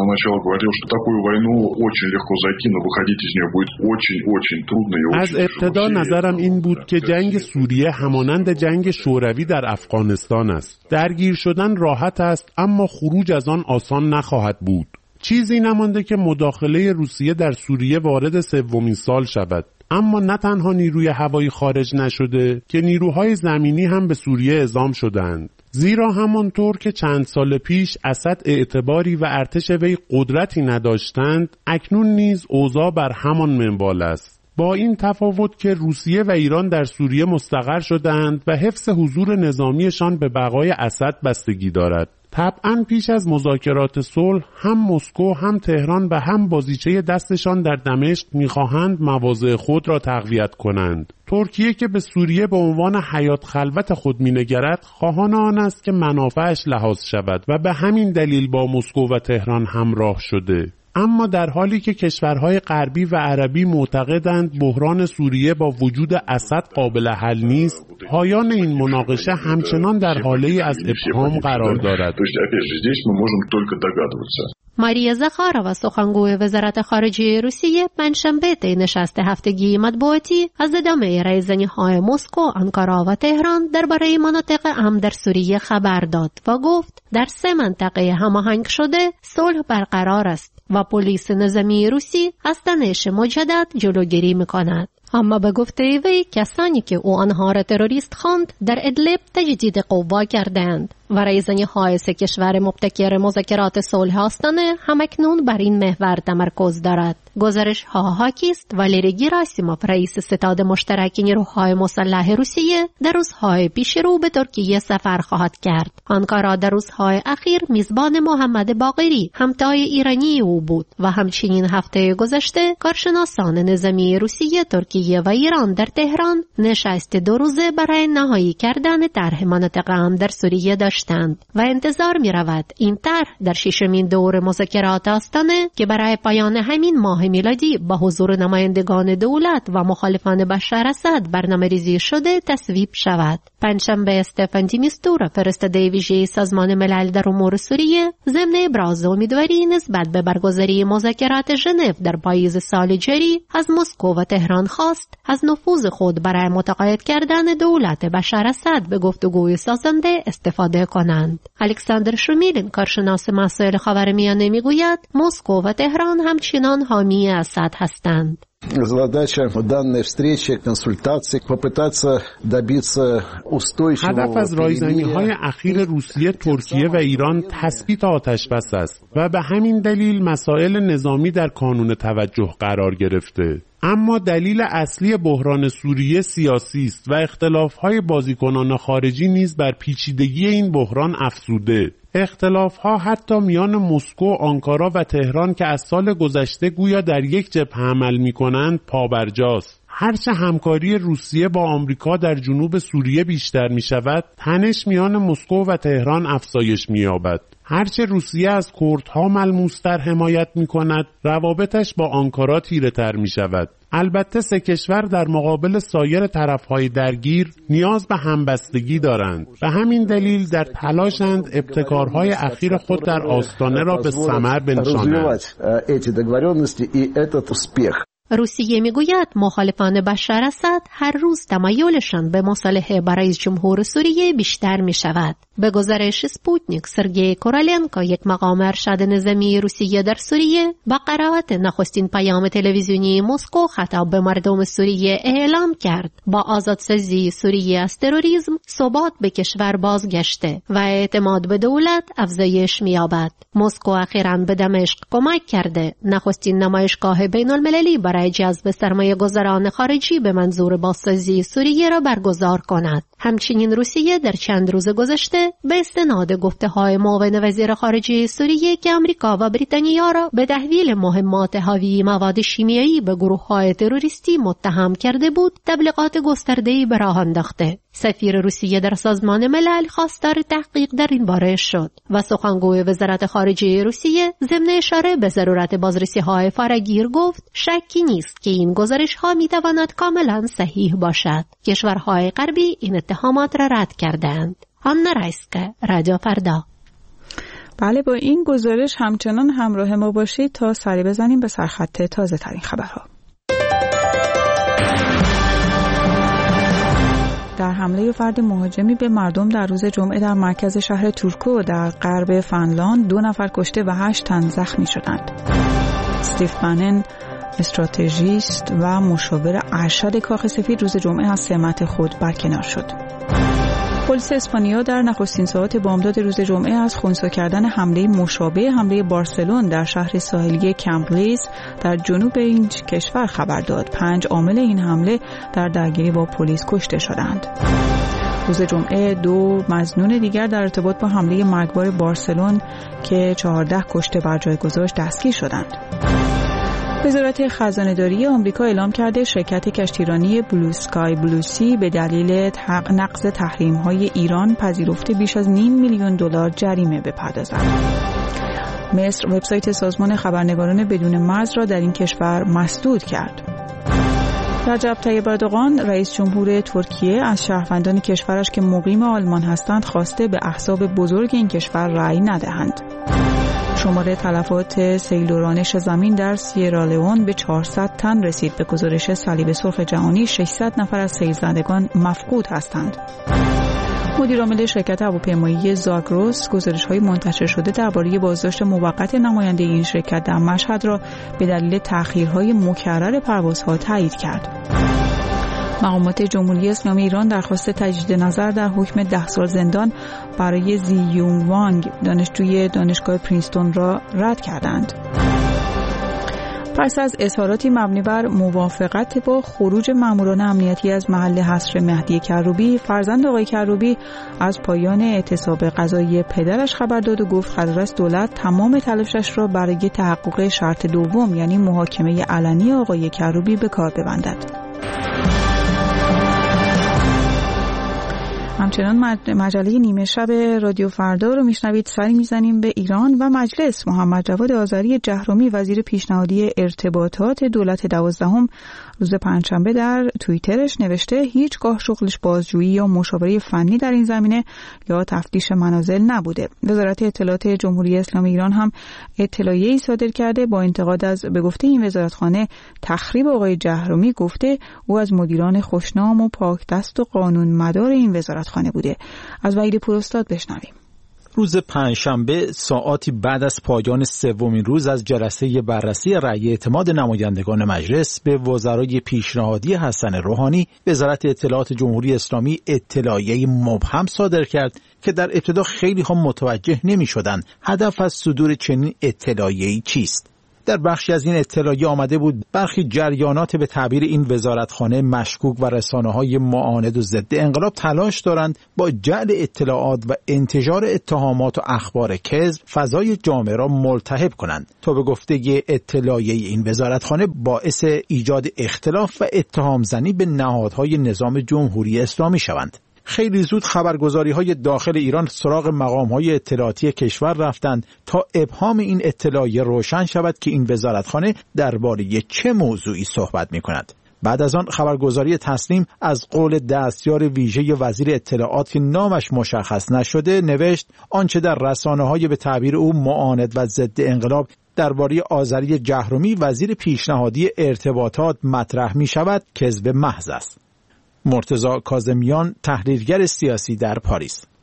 از ابتدا نظرم این بود که جنگ سوریه همانند جنگ شوروی در افغانستان است. درگیر شدن راحت است اما خروج از آن آسان نخواهد بود. چیزی نمانده که مداخله روسیه در سوریه وارد سومین سال شود. اما نه تنها نیروی هوایی خارج نشده که نیروهای زمینی هم به سوریه اعزام شدند. زیرا همانطور که چند سال پیش اسد اعتباری و ارتش وی قدرتی نداشتند، اکنون نیز اوضاع بر همان منوال است. با این تفاوت که روسیه و ایران در سوریه مستقر شدند و حفظ حضور نظامیشان به بقای اسد بستگی دارد. طبعاً پیش از مذاکرات صلح هم مسکو هم تهران و هم بازیچه دستشان در دمشق می‌خواهند مواضع خود را تقویت کنند. ترکیه که به سوریه به عنوان حیات خلوت خود می‌نگرد، خواهان آن است که منافعش لحاظ شود و به همین دلیل با مسکو و تهران همراه شده. اما در حالی که کشورهای غربی و عربی معتقدند بحران سوریه با وجود اسد قابل حل نیست، پایان این مناقشه همچنان در حاله از ابهام قرار دارد. ماریا زخارova سخنگوی وزارت خارجه روسیه پنجشنبه طی نشست هفتگی مطبوعاتی از ادامه ریزنی‌های مسکو، آنکارا و تهران درباره مناطق امن در سوریه خبر داد و گفت در سه منطقه هماهنگ شده صلح برقرار است و پلیس نظامی روسی از تنش مجدد جلوگیری می‌کند. اما به گفته وی کسانی که او آنها را تروریست خواند در ادلب تجدید قوا کردند و ریزنی‌های سه کشور مبتکر مذاکرات صلح آستانه همکنون بر این محور تمرکز دارد. گزارش ها حاکی است والیری گراسیموف رئیس ستاد مشترک نیروهای مسلح روسیه در روزهای پیش رو به ترکیه سفر خواهد کرد. آنکارا در روزهای اخیر میزبان محمد باقری همتای ایرانی او بود و همچنین هفته گذشته کارشناسان نظامی روسیه، ترکیه و ایران در تهران نشست دو روزه برای نهایی کردن طرح مناطق امن در سوریه داشتند و انتظار می رود این طرح در ششمین دور مذاکرات آستانه که برای پایان همین ماه میلادی با حضور نمایندگان دولت و مخالفان بشار اسد برنامه‌ریزی شده تصویب شود. پنجشنبه استفان دی میستورا فرستاده ویژه سازمان ملل در امور سوریه ضمن ابراز امیدواری نسبت به برگزاری مذاکرات ژنو در پاییز سال جاری از مسکو و تهران خواست از نفوذ خود برای متقاعد کردن دولت بشار اسد به گفتگوی سازنده استفاده کنند. الکساندر شومیلین کارشناس مسائل خاورمیانه میگوید مسکو و تهران همچنان حامی اسد هستند. Задача данной встречи, консультации, попытаться добиться устойчивого. هدف از رایزنی‌های اخیر روسیه، ترکیه و ایران تثبیت آتش‌بس است و به همین دلیل مسائل نظامی در کانون توجه قرار گرفته. اما دلیل اصلی بحران سوریه سیاسی است و اختلاف‌های بازیکنان خارجی نیز بر پیچیدگی این بحران افزوده. اختلاف‌ها حتی میان مسکو، آنکارا و تهران که از سال گذشته گویا در یک جبهه عمل می‌کنند پابرجاست. هرچه همکاری روسیه با آمریکا در جنوب سوریه بیشتر می‌شود، تنش میان مسکو و تهران افزایش می‌یابد. هرچه روسیه از کردها ملموس‌تر حمایت می‌کند، روابطش با آنکارا تیره‌تر می‌شود. البته سه کشور در مقابل سایر طرف‌های درگیر نیاز به همبستگی دارند. به همین دلیل در تلاشند ابتکارهای اخیر خود در آستانه را به ثمر بنشانند. روسیه میگوید مخالفان بشار اسد هر روز تمایلشان به مصالحه با رئیس جمهور سوریه بیشتر می شود. به گزارش سپوتنیک، سرگئی کورالنکو، یک مقام ارشد نظامی روسیه در سوریه، با قرائت نخستین پیام تلویزیونی مسکو خطاب به مردم سوریه اعلام کرد با آزادسازی سوریه از تروریسم ثبات به کشور بازگشته و اعتماد به دولت افزایش می‌یابد. مسکو اخیراً به دمشق کمک کرده نخستین نمایشگاه بین‌المللی برای برای جذب سرمایه گذاران خارجی به منظور بازسازی سوریه را برگزار کند. همچنین روسیه در چند روز گذشته به استناد گفته‌های معاون وزیر خارجه سوریه که آمریکا و بریتانیا را به تحویل مهمات حاوی مواد شیمیایی به گروه‌های تروریستی متهم کرده بود، تبلیغات گسترده‌ای به راه انداخته. سفیر روسیه در سازمان ملل خواستار تحقیق در این باره شد و سخنگوی وزارت خارجه روسیه ضمن اشاره به ضرورت بازرسی‌های فراگیر گفت شکی نیست که این گزارش‌ها می‌تواند کاملا صحیح باشد. کشورهای غربی این اتهامات را رد کردند. آنا رایسکا، رادیو فردا. بله، با این گزارش همچنان همراه ما باشید تا سری بزنیم به سرخط تازه ترین خبرها. در حمله فرد مهاجمی به مردم در روز جمعه در مرکز شهر تورکو در غرب فنلاند دو نفر کشته و هشت تن زخمی شدند. استیو بنن، استراتژیست و مشاور ارشد کاخ سفید، روز جمعه از سمت خود برکنار شد. پلیس اسپانیا در نخستین ساعات بامداد روز جمعه از خنثی کردن حمله مشابه حمله بارسلون در شهر ساحلی کمبریج در جنوب این کشور خبر داد. پنج عامل این حمله در درگیری با پلیس کشته شدند. روز جمعه دو مظنون دیگر در ارتباط با حمله مرگبار بارسلون که چهارده کشته بر جای گذاشت دستگیر شدند. وزارت خزانه‌داری آمریکا اعلام کرده شرکت کشتیرانی بلو اسکای بلوسی به دلیل نقض تحریم‌های ایران پذیرفته بیش از نیم میلیون دلار جریمه بپردازد. مصر وبسایت سازمان خبرنگاران بدون مرز را در این کشور مسدود کرد. رجب طیب اردوغان رئیس جمهور ترکیه از شهروندان کشورش که مقیم آلمان هستند خواسته به احزاب بزرگ این کشور رأی ندهند. شمار تلفات سیل و رانش زمین در سیرالئون به چهارصد تن رسید. به گزارش صلیب سرخ جهانی ششصد نفر از سیل زدگان مفقود هستند. مدیر عامل شرکت هواپیمایی زاگروس گزارش‌های منتشر شده درباره بازداشت موقت نماینده این شرکت در مشهد را به دلیل تأخیرهای مکرر پروازها تایید کرد. مقامات جمهوری اسلامی ایران درخواست تجدید نظر در حکم ده سال زندان برای زی یونگ وانگ دانشجوی دانشگاه پرینستون را رد کردند. پس از اظهاراتی مبنی بر موافقت با خروج ماموران امنیتی از محل حصر مهدی کروبی، فرزند آقای کروبی از پایان اعتصاب قضایی پدرش خبر داد و گفت قرار است دولت تمام تلاشش را برای تحقق شرط دوم یعنی محاکمه علنی آقای کروبی به کار ببندد. همچنان مجله نیمه شب رادیو فردا رو میشنوید. سری میزنیم به ایران و مجلس. محمد جواد آذری جهرومی وزیر پیشنهادی ارتباطات دولت دوازدهم روز پنجشنبه در توییترش نوشته هیچگاه شغلش بازجویی یا مشاوره فنی در این زمینه یا تفتیش منازل نبوده. وزارت اطلاعات جمهوری اسلامی ایران هم اطلاعیه‌ای صادر کرده با انتقاد از به گفته این وزارتخانه تخریب آقای جهرومی، گفته او از مدیران خوشنام و پاکدست و قانون مدار این وزارتخانه بوده. از وحید پوراستاد بشنویم. روز پنجشنبه ساعاتی بعد از پایان سومین روز از جلسه بررسی رأی اعتماد نمایندگان مجلس به وزرای پیشنهادی حسن روحانی، وزارت اطلاعات جمهوری اسلامی اطلاعیه مبهم صادر کرد که در ابتدا خیلی ها متوجه نمی شدن هدف از صدور چنین اطلاعیه‌ای چیست. در بخشی از این اطلاعیه آمده بود برخی جریانات به تعبیر این وزارتخانه مشکوک و رسانه‌های معاند و ضد انقلاب تلاش دارند با جعل اطلاعات و انتشار اتهامات و اخبار کذب فضای جامعه را ملتهب کنند تا به گفته اطلاعیه این وزارتخانه باعث ایجاد اختلاف و اتهام زنی به نهادهای نظام جمهوری اسلامی شوند. خیلی زود خبرگزاری‌های داخل ایران سراغ مقام‌های اطلاعاتی کشور رفتند تا ابهام این اطلاعیه روشن شود که این وزارتخانه درباره چه موضوعی صحبت می‌کند. بعد از آن خبرگزاری تسنیم از قول دستیار ویژه وزیر اطلاعات که نامش مشخص نشده نوشت آنچه در رسانه‌های به تعبیر او معاند و ضد انقلاب درباره آذری جهرومی وزیر پیشنهادی ارتباطات مطرح می‌شود کذب محض است. مرتضی کاظمیان، تحلیلگر سیاسی در پاریس: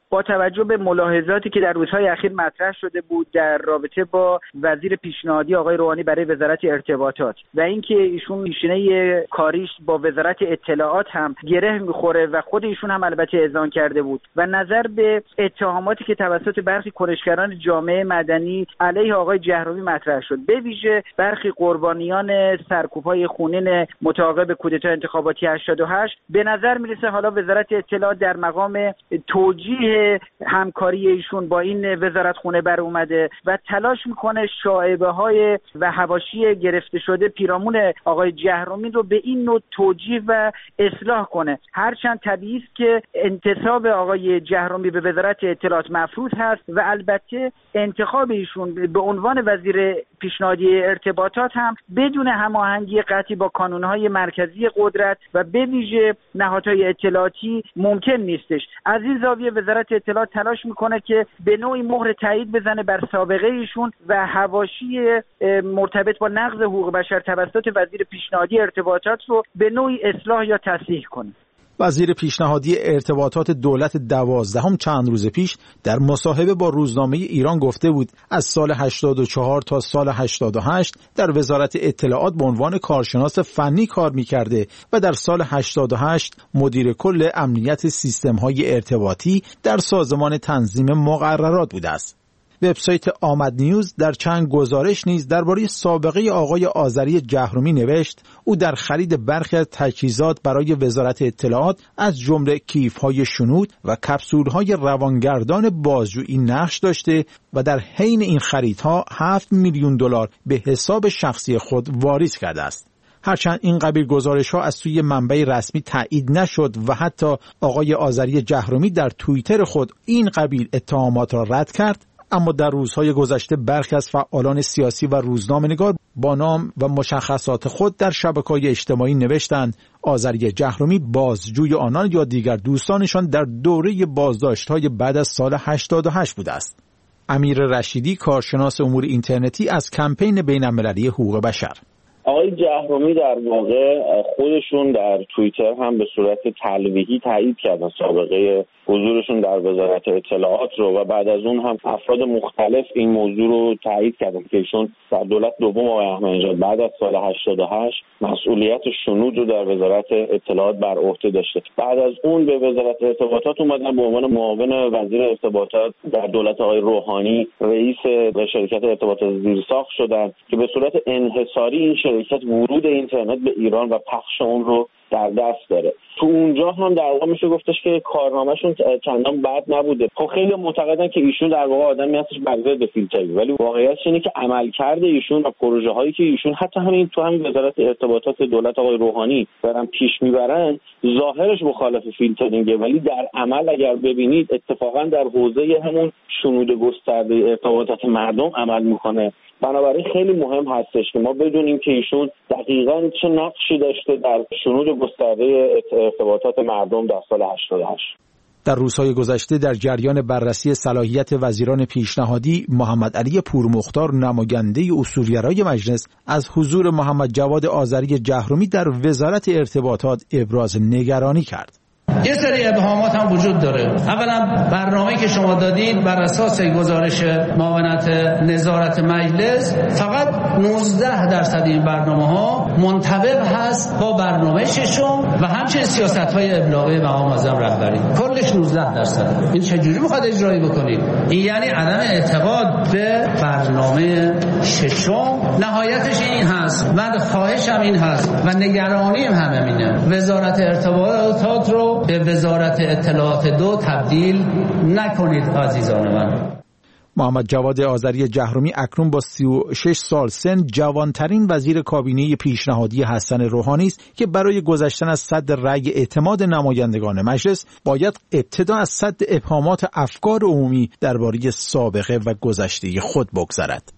با توجه به ملاحظاتی که در روزهای اخیر مطرح شده بود در رابطه با وزیر پیشنهادی آقای روحانی برای وزارت ارتباطات و اینکه ایشون پیشینه کاریش با وزارت اطلاعات هم گره میخوره و خود ایشون هم البته اذعان کرده بود و نظر به اتهاماتی که توسط برخی کنشگران جامعه مدنی علیه آقای جهرومی مطرح شد، به ویژه برخی قربانیان سرکوب‌های خونین متعاقب کودتای انتخاباتی هشتاد و هشت، به نظر میرسه حالا وزارت اطلاعات در مقام توجیه همکاری ایشون با این وزارت خونه بر اومده و تلاش میکنه شایبه‌های و حواشی گرفته شده پیرامون آقای جهرومی رو به این نوع توجیه و اصلاح کنه. هرچند طبیعی است که انتصاب آقای جهرومی به وزارت اطلاعات مفروض هست و البته انتخاب ایشون به عنوان وزیر پیشنهادی ارتباطات هم بدون هماهنگی قطعی با کانونهای مرکزی قدرت و به ویژه نهادهای اطلاعاتی ممکن نیستش. از این زاویه وزارت اطلاعات تلاش میکنه که به نوعی مهر تایید بزنه بر سابقه ایشون و حواشی مرتبط با نقض حقوق بشر توسط وزیر پیشنهادی ارتباطات رو به نوعی اصلاح یا تصحیح کنه. وزیر پیشنهادی ارتباطات دولت دوازدهم چند روز پیش در مصاحبه با روزنامه ایران گفته بود از سال هشتاد و چهار تا سال هشتاد و هشت در وزارت اطلاعات به عنوان کارشناس فنی کار می‌کرده و در سال هشتاد و هشت مدیر کل امنیت سیستم‌های ارتباطی در سازمان تنظیم مقررات بوده است. وبسایت آمد نیوز در چند گزارش نیز درباره سابقه آقای آذری جهرومی نوشت او در خرید برخی از تجهیزات برای وزارت اطلاعات از جمله کیف‌های شنود و کپسول‌های روانگردان بازجویی نقش داشته و در حین این خریدها هفت میلیون دلار به حساب شخصی خود واریز کرده است. هرچند این قبیل گزارش‌ها از سوی منبع رسمی تایید نشد و حتی آقای آذری جهرومی در توییتر خود این قبیل اتهامات را رد کرد، اما در روزهای گذشته برخی از فعالان سیاسی و روزنامه‌نگار با نام و مشخصات خود در شبکه‌های اجتماعی نوشتند آذری جهرومی بازجوی آنان یا دیگر دوستانشان در دوره بازداشت‌های بعد از سال هشتاد و هشت بوده است. امیر رشیدی، کارشناس امور اینترنتی از کمپین بین‌المللی حقوق بشر: آقای جهرومی در واقع خودشون در توییتر هم به صورت تلویحی تایید کردن سابقه حضورشون در وزارت اطلاعات رو و بعد از اون هم افراد مختلف این موضوع رو تایید کردن که ایشون در دولت دوم آقای احمدی‌نژاد بعد از سال هشتاد و هشت مسئولیت شنود رو در وزارت اطلاعات بر عهده داشته. بعد از اون به وزارت ارتباطات اومدن به عنوان معاون وزیر ارتباطات در دولت آقای روحانی رئیس شرکت ارتباطات زیرساخت شدن که به صورت انحصاری این شرکت ورود اینترنت به ایران و پخش اون رو در دست داره. تو اونجا هم در واقع میشه گفتش که کارنامه‌شون چندان بد نبوده. خب خیلی معتقدن که ایشون در واقع آدمی هستش بر ضد فیلتری، ولی واقعیتش اینه که عملکرد ایشون و پروژه هایی که ایشون حتی همین تو همین وزارت ارتباطات دولت آقای روحانی دارن پیش میبرن ظاهرش مخالف فیلترینگه، ولی در عمل اگر ببینید اتفاقا در حوزه همون شنود گسترده ارتباطات مردم عمل میکنه. بنابراین خیلی مهم هستش که ما بدونیم که ایشون دقیقاً چه نقشی داشته در شنود گسترده ارتباطات مردم در سال هشتاد و هشت. در روزهای گذشته در جریان بررسی صلاحیت وزیران پیشنهادی، محمد علی پورمختار نماینده اصولگرای مجلس از حضور محمد جواد آذری جهرومی در وزارت ارتباطات ابراز نگرانی کرد. یه سری ابهامات هم وجود داره. اولا برنامه‌ای که شما دادید بر اساس گزارش معاونت نظارت مجلس فقط نوزده درصد این برنامه‌ها منطبق هست با برنامه ششم و همچنین سیاست‌های ابلاغی مقام معظم رهبری. کلش نوزده درصد. این چجوری می‌خواد اجرایی بکنید؟ این یعنی عدم اعتقاد به برنامه ششم. نهایتش این هست. من خواهشم این هست و نگرانیم هم همینه. وزارت ارتباطات رو به وزارت اطلاعات دو تبدیل نکنید عزیزان من. محمد جواد آذری جهرومی اکنون با سی و شش سال سن جوانترین وزیر کابینه پیشنهادی حسن روحانی است که برای گذشتن از سد رأی اعتماد نمایندگان مجلس باید ابتدا از سد ابهامات افکار عمومی درباره سابقه و گذشته خود بگذرد.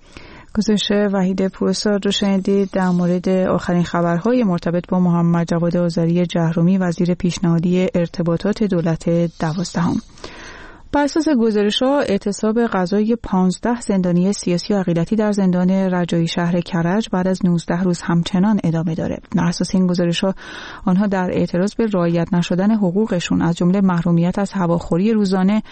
گزارش وحید پورساد رو شنیدید در مورد آخرین خبرهای مرتبط با محمد جواد آذری جهرومی وزیر پیشنهادی ارتباطات دولت دوازدهم. بر اساس گزارش‌ها اعتصاب غذایی پانزده زندانی سیاسی و عقیدتی در زندان رجایی شهر کرج بعد از نوزده روز همچنان ادامه داره. بر اساس این گزارش‌ها آنها در اعتراض به رعایت نشدن حقوقشون از جمله محرومیت از هواخوری روزانه،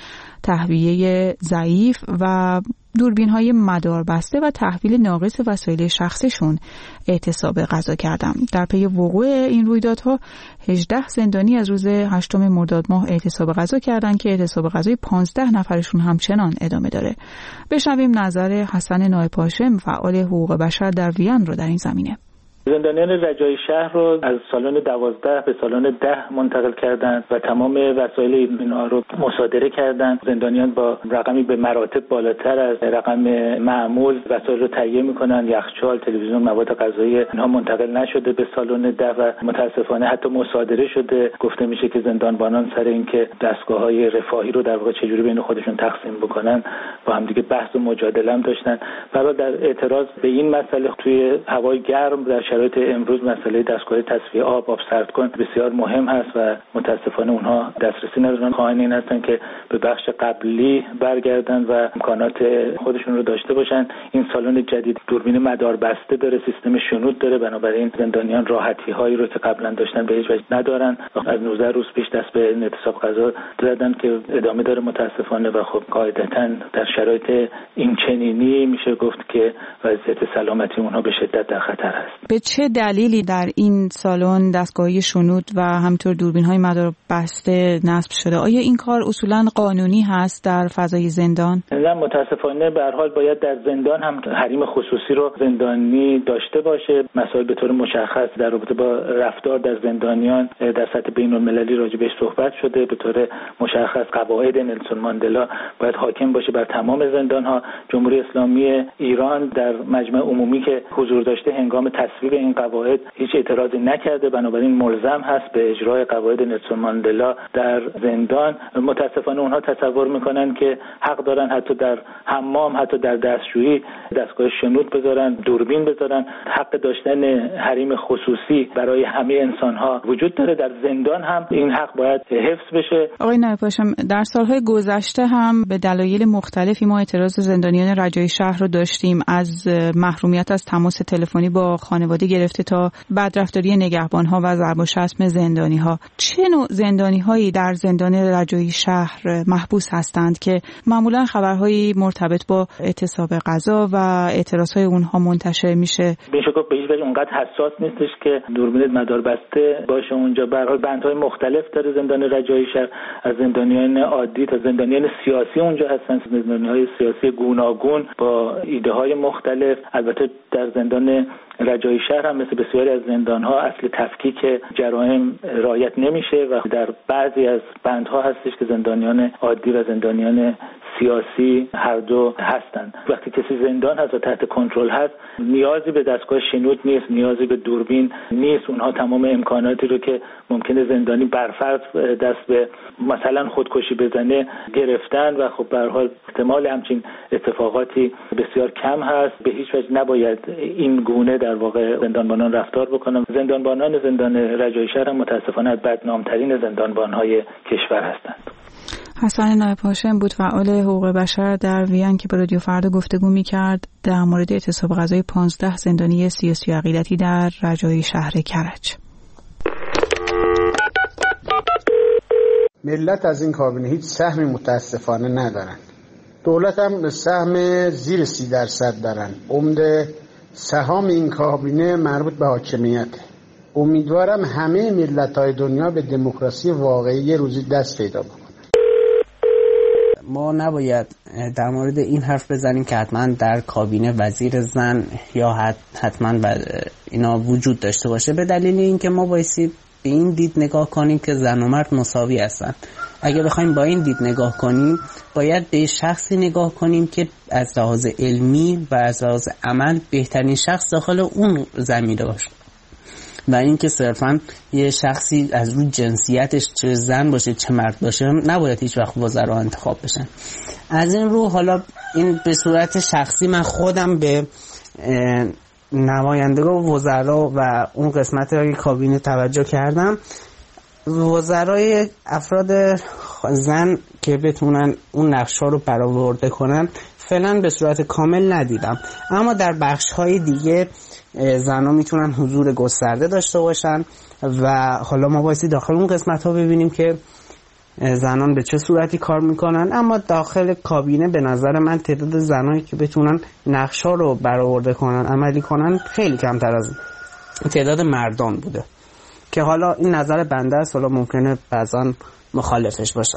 تهویه ضعیف و دوربین‌های مداربسته و تحویل ناقص وسایل شخصیشون اعتصاب غذا کردند. در پی وقوع این رویدادها هجده زندانی از روز هشتم مرداد ماه اعتصاب غذا کردند که اعتصاب غذای پانزده نفرشون همچنان ادامه داره. بشنویم نظر حسن نایب هاشم، فعال حقوق بشر در وین رو در این زمینه. زندانیان رجایی شهر رو از سالن دوازده به سالن ده منتقل کردند و تمام وسایل اینها رو مصادره کردند. زندانیان با رقمی به مراتب بالاتر از رقم معمول وسایل رو تهیه میکنن. یخچال، تلویزیون، مواد غذایی اینها منتقل نشده به سالن ده و متاسفانه حتی مصادره شده. گفته میشه که زندانبانان سر اینکه دستگاه‌های رفاهی رو در واقع چجوری بین خودشون تقسیم بکنن با هم دیگه بحث و مجادله هم داشتن. برای در اعتراض به این مسئله توی هوای گرم در شرایط امروز مسئله دستگاه تصفیه آب، آب سردکن بسیار مهم هست و متاسفانه اونها دسترسی ندارن. خواهان این هستن که به بخش قبلی برگردن و امکانات خودشون رو داشته باشن. این سالن جدید دوربین مدار بسته داره، سیستم شنود داره، بنابراین زندانیان راحتی هایی رو که قبلا داشتن به هیچ وجه ندارن. از نوزده روز پیش دست به اعتصاب غذا زدن که ادامه داره متاسفانه و خب قاعدتاً در شرایط این چنینی میشه گفت که وضعیت سلامتی اونها به شدت در خطر است. به چه دلیلی در این سالن دستگاهی شنود و همینطور دوربین‌های مدار بسته نصب شده؟ آیا این کار اصولاً قانونی هست در فضای زندان؟ نه، متاسفانه به هر حال باید در زندان هم حریم خصوصی رو زندانی داشته باشه. مسائل به طور مشخص در رابطه با رفتار در زندانیان در سطح بین‌المللی راجع بهش صحبت شده. به طور مشخص قواعد نلسون ماندلا باید حاکم باشه بر تمام زندان‌ها. جمهوری اسلامی ایران در مجمع عمومی که حضور داشته هنگام تصویب این قواعد هیچ اعتراضی نکرده، بنابراین ملزم هست به اجرای قواعد نلسون ماندلا در زندان. متاسفانه اونها تصور میکنن که حق دارن حتی در حمام، حتی در دستشویی دستگاه شنود بذارن، دوربین بذارن. حق داشتن حریم خصوصی برای همه انسانها وجود داره. در زندان هم این حق باید حفظ بشه. آقای نایب هاشم، در سالهای گذشته هم به دلایل مختلفی ما اعتراض زندانیان رجایی شهر رو داشتیم، از محرومیت از تماس تلفنی با خانواده گرفته تا بدرفتاری نگهبان‌ها و ضرب و شتم زندانی‌ها. چه نوع زندانی‌هایی در زندان رجایی شهر محبوس هستند که معمولاً خبرهایی مرتبط با اعتصاب غذا و اعتراضهای اونها منتشر میشه؟ میشه گفت به هیچ وجه اونقدر حساس نیستش که دوربین مدار بسته باشه اونجا. به هر حال بندهای مختلف داره زندان رجایی شهر، از زندانیان عادی تا زندانیان سیاسی اونجا هستن، زندانی‌های سیاسی گوناگون با ایده‌های مختلف. البته در زندان رجایی شهر هم مثل بسیاری از زندان‌ها اصل تفکیک جرایم رعایت نمیشه و در بعضی از بندها هستش که زندانیان عادی و زندانیان سیاسی هر دو هستند. وقتی کسی زندان هست و تحت کنترل هست نیازی به دستگاه شنود نیست، نیازی به دوربین نیست. اونها تمام امکاناتی رو که ممکنه زندانی برفرض دست به مثلا خودکشی بزنه گرفتن و خب به هر حال احتمال همچین اتفاقاتی بسیار کم هست. به هیچ وجه نباید این گونه در واقع زندانبانان رفتار بکنن. زندانبانان زندان رجایی شهر هم متاسفانه از بدنامترین زندانبان‌های کشور هستند. حسن نایب هاشم بود، فعال حقوق بشر در وین که با رادیو فردا گفتگو می‌کرد در مورد اعتصاب غذای پانزده زندانی سیاسی و عقیدتی در رجایی شهر کرج. ملت از این کابینه هیچ سهمی متاسفانه ندارن. دولت هم سهم زیر سی درصد دارن. عمده سهام این کابینه مربوط به حاکمیته. امیدوارم همه ملت‌های دنیا به دموکراسی واقعی روزی دست پیدا بکنن. ما نباید در مورد این حرف بزنیم که حتما در کابینه وزیر زن یا حتما اینا وجود داشته باشه، به دلیل اینکه ما بایستی به این دید نگاه کنیم که زن و مرد مساوی هستن. اگه بخوایم با این دید نگاه کنیم باید به شخصی نگاه کنیم که از لحاظ علمی و از لحاظ عمل بهترین شخص داخل اون زمینه باشه و اینکه صرفا یه شخصی از روی جنسیتش چه زن باشه چه مرد باشه نباید هیچ وقت وزرا انتخاب بشن. از این رو حالا این به صورت شخصی من خودم به نمایندگان وزرا و اون قسمت کابینه توجه کردم. وزرای افراد زن که بتونن اون نقش‌ها رو برآورده کنن فعلا به صورت کامل ندیدم، اما در بخش‌های دیگه زن‌ها میتونن حضور گسترده داشته باشن و حالا ما بایستی داخل اون قسمت‌ها ببینیم که زنان به چه صورتی کار میکنن. اما داخل کابینه به نظر من تعداد زنایی که بتونن نقش‌ها رو برآورده کنن، عملی کنن، خیلی کمتر از تعداد مردان بوده که حالا این نظر بنده است، حالا ممکنه بعضن مخالفش باشن.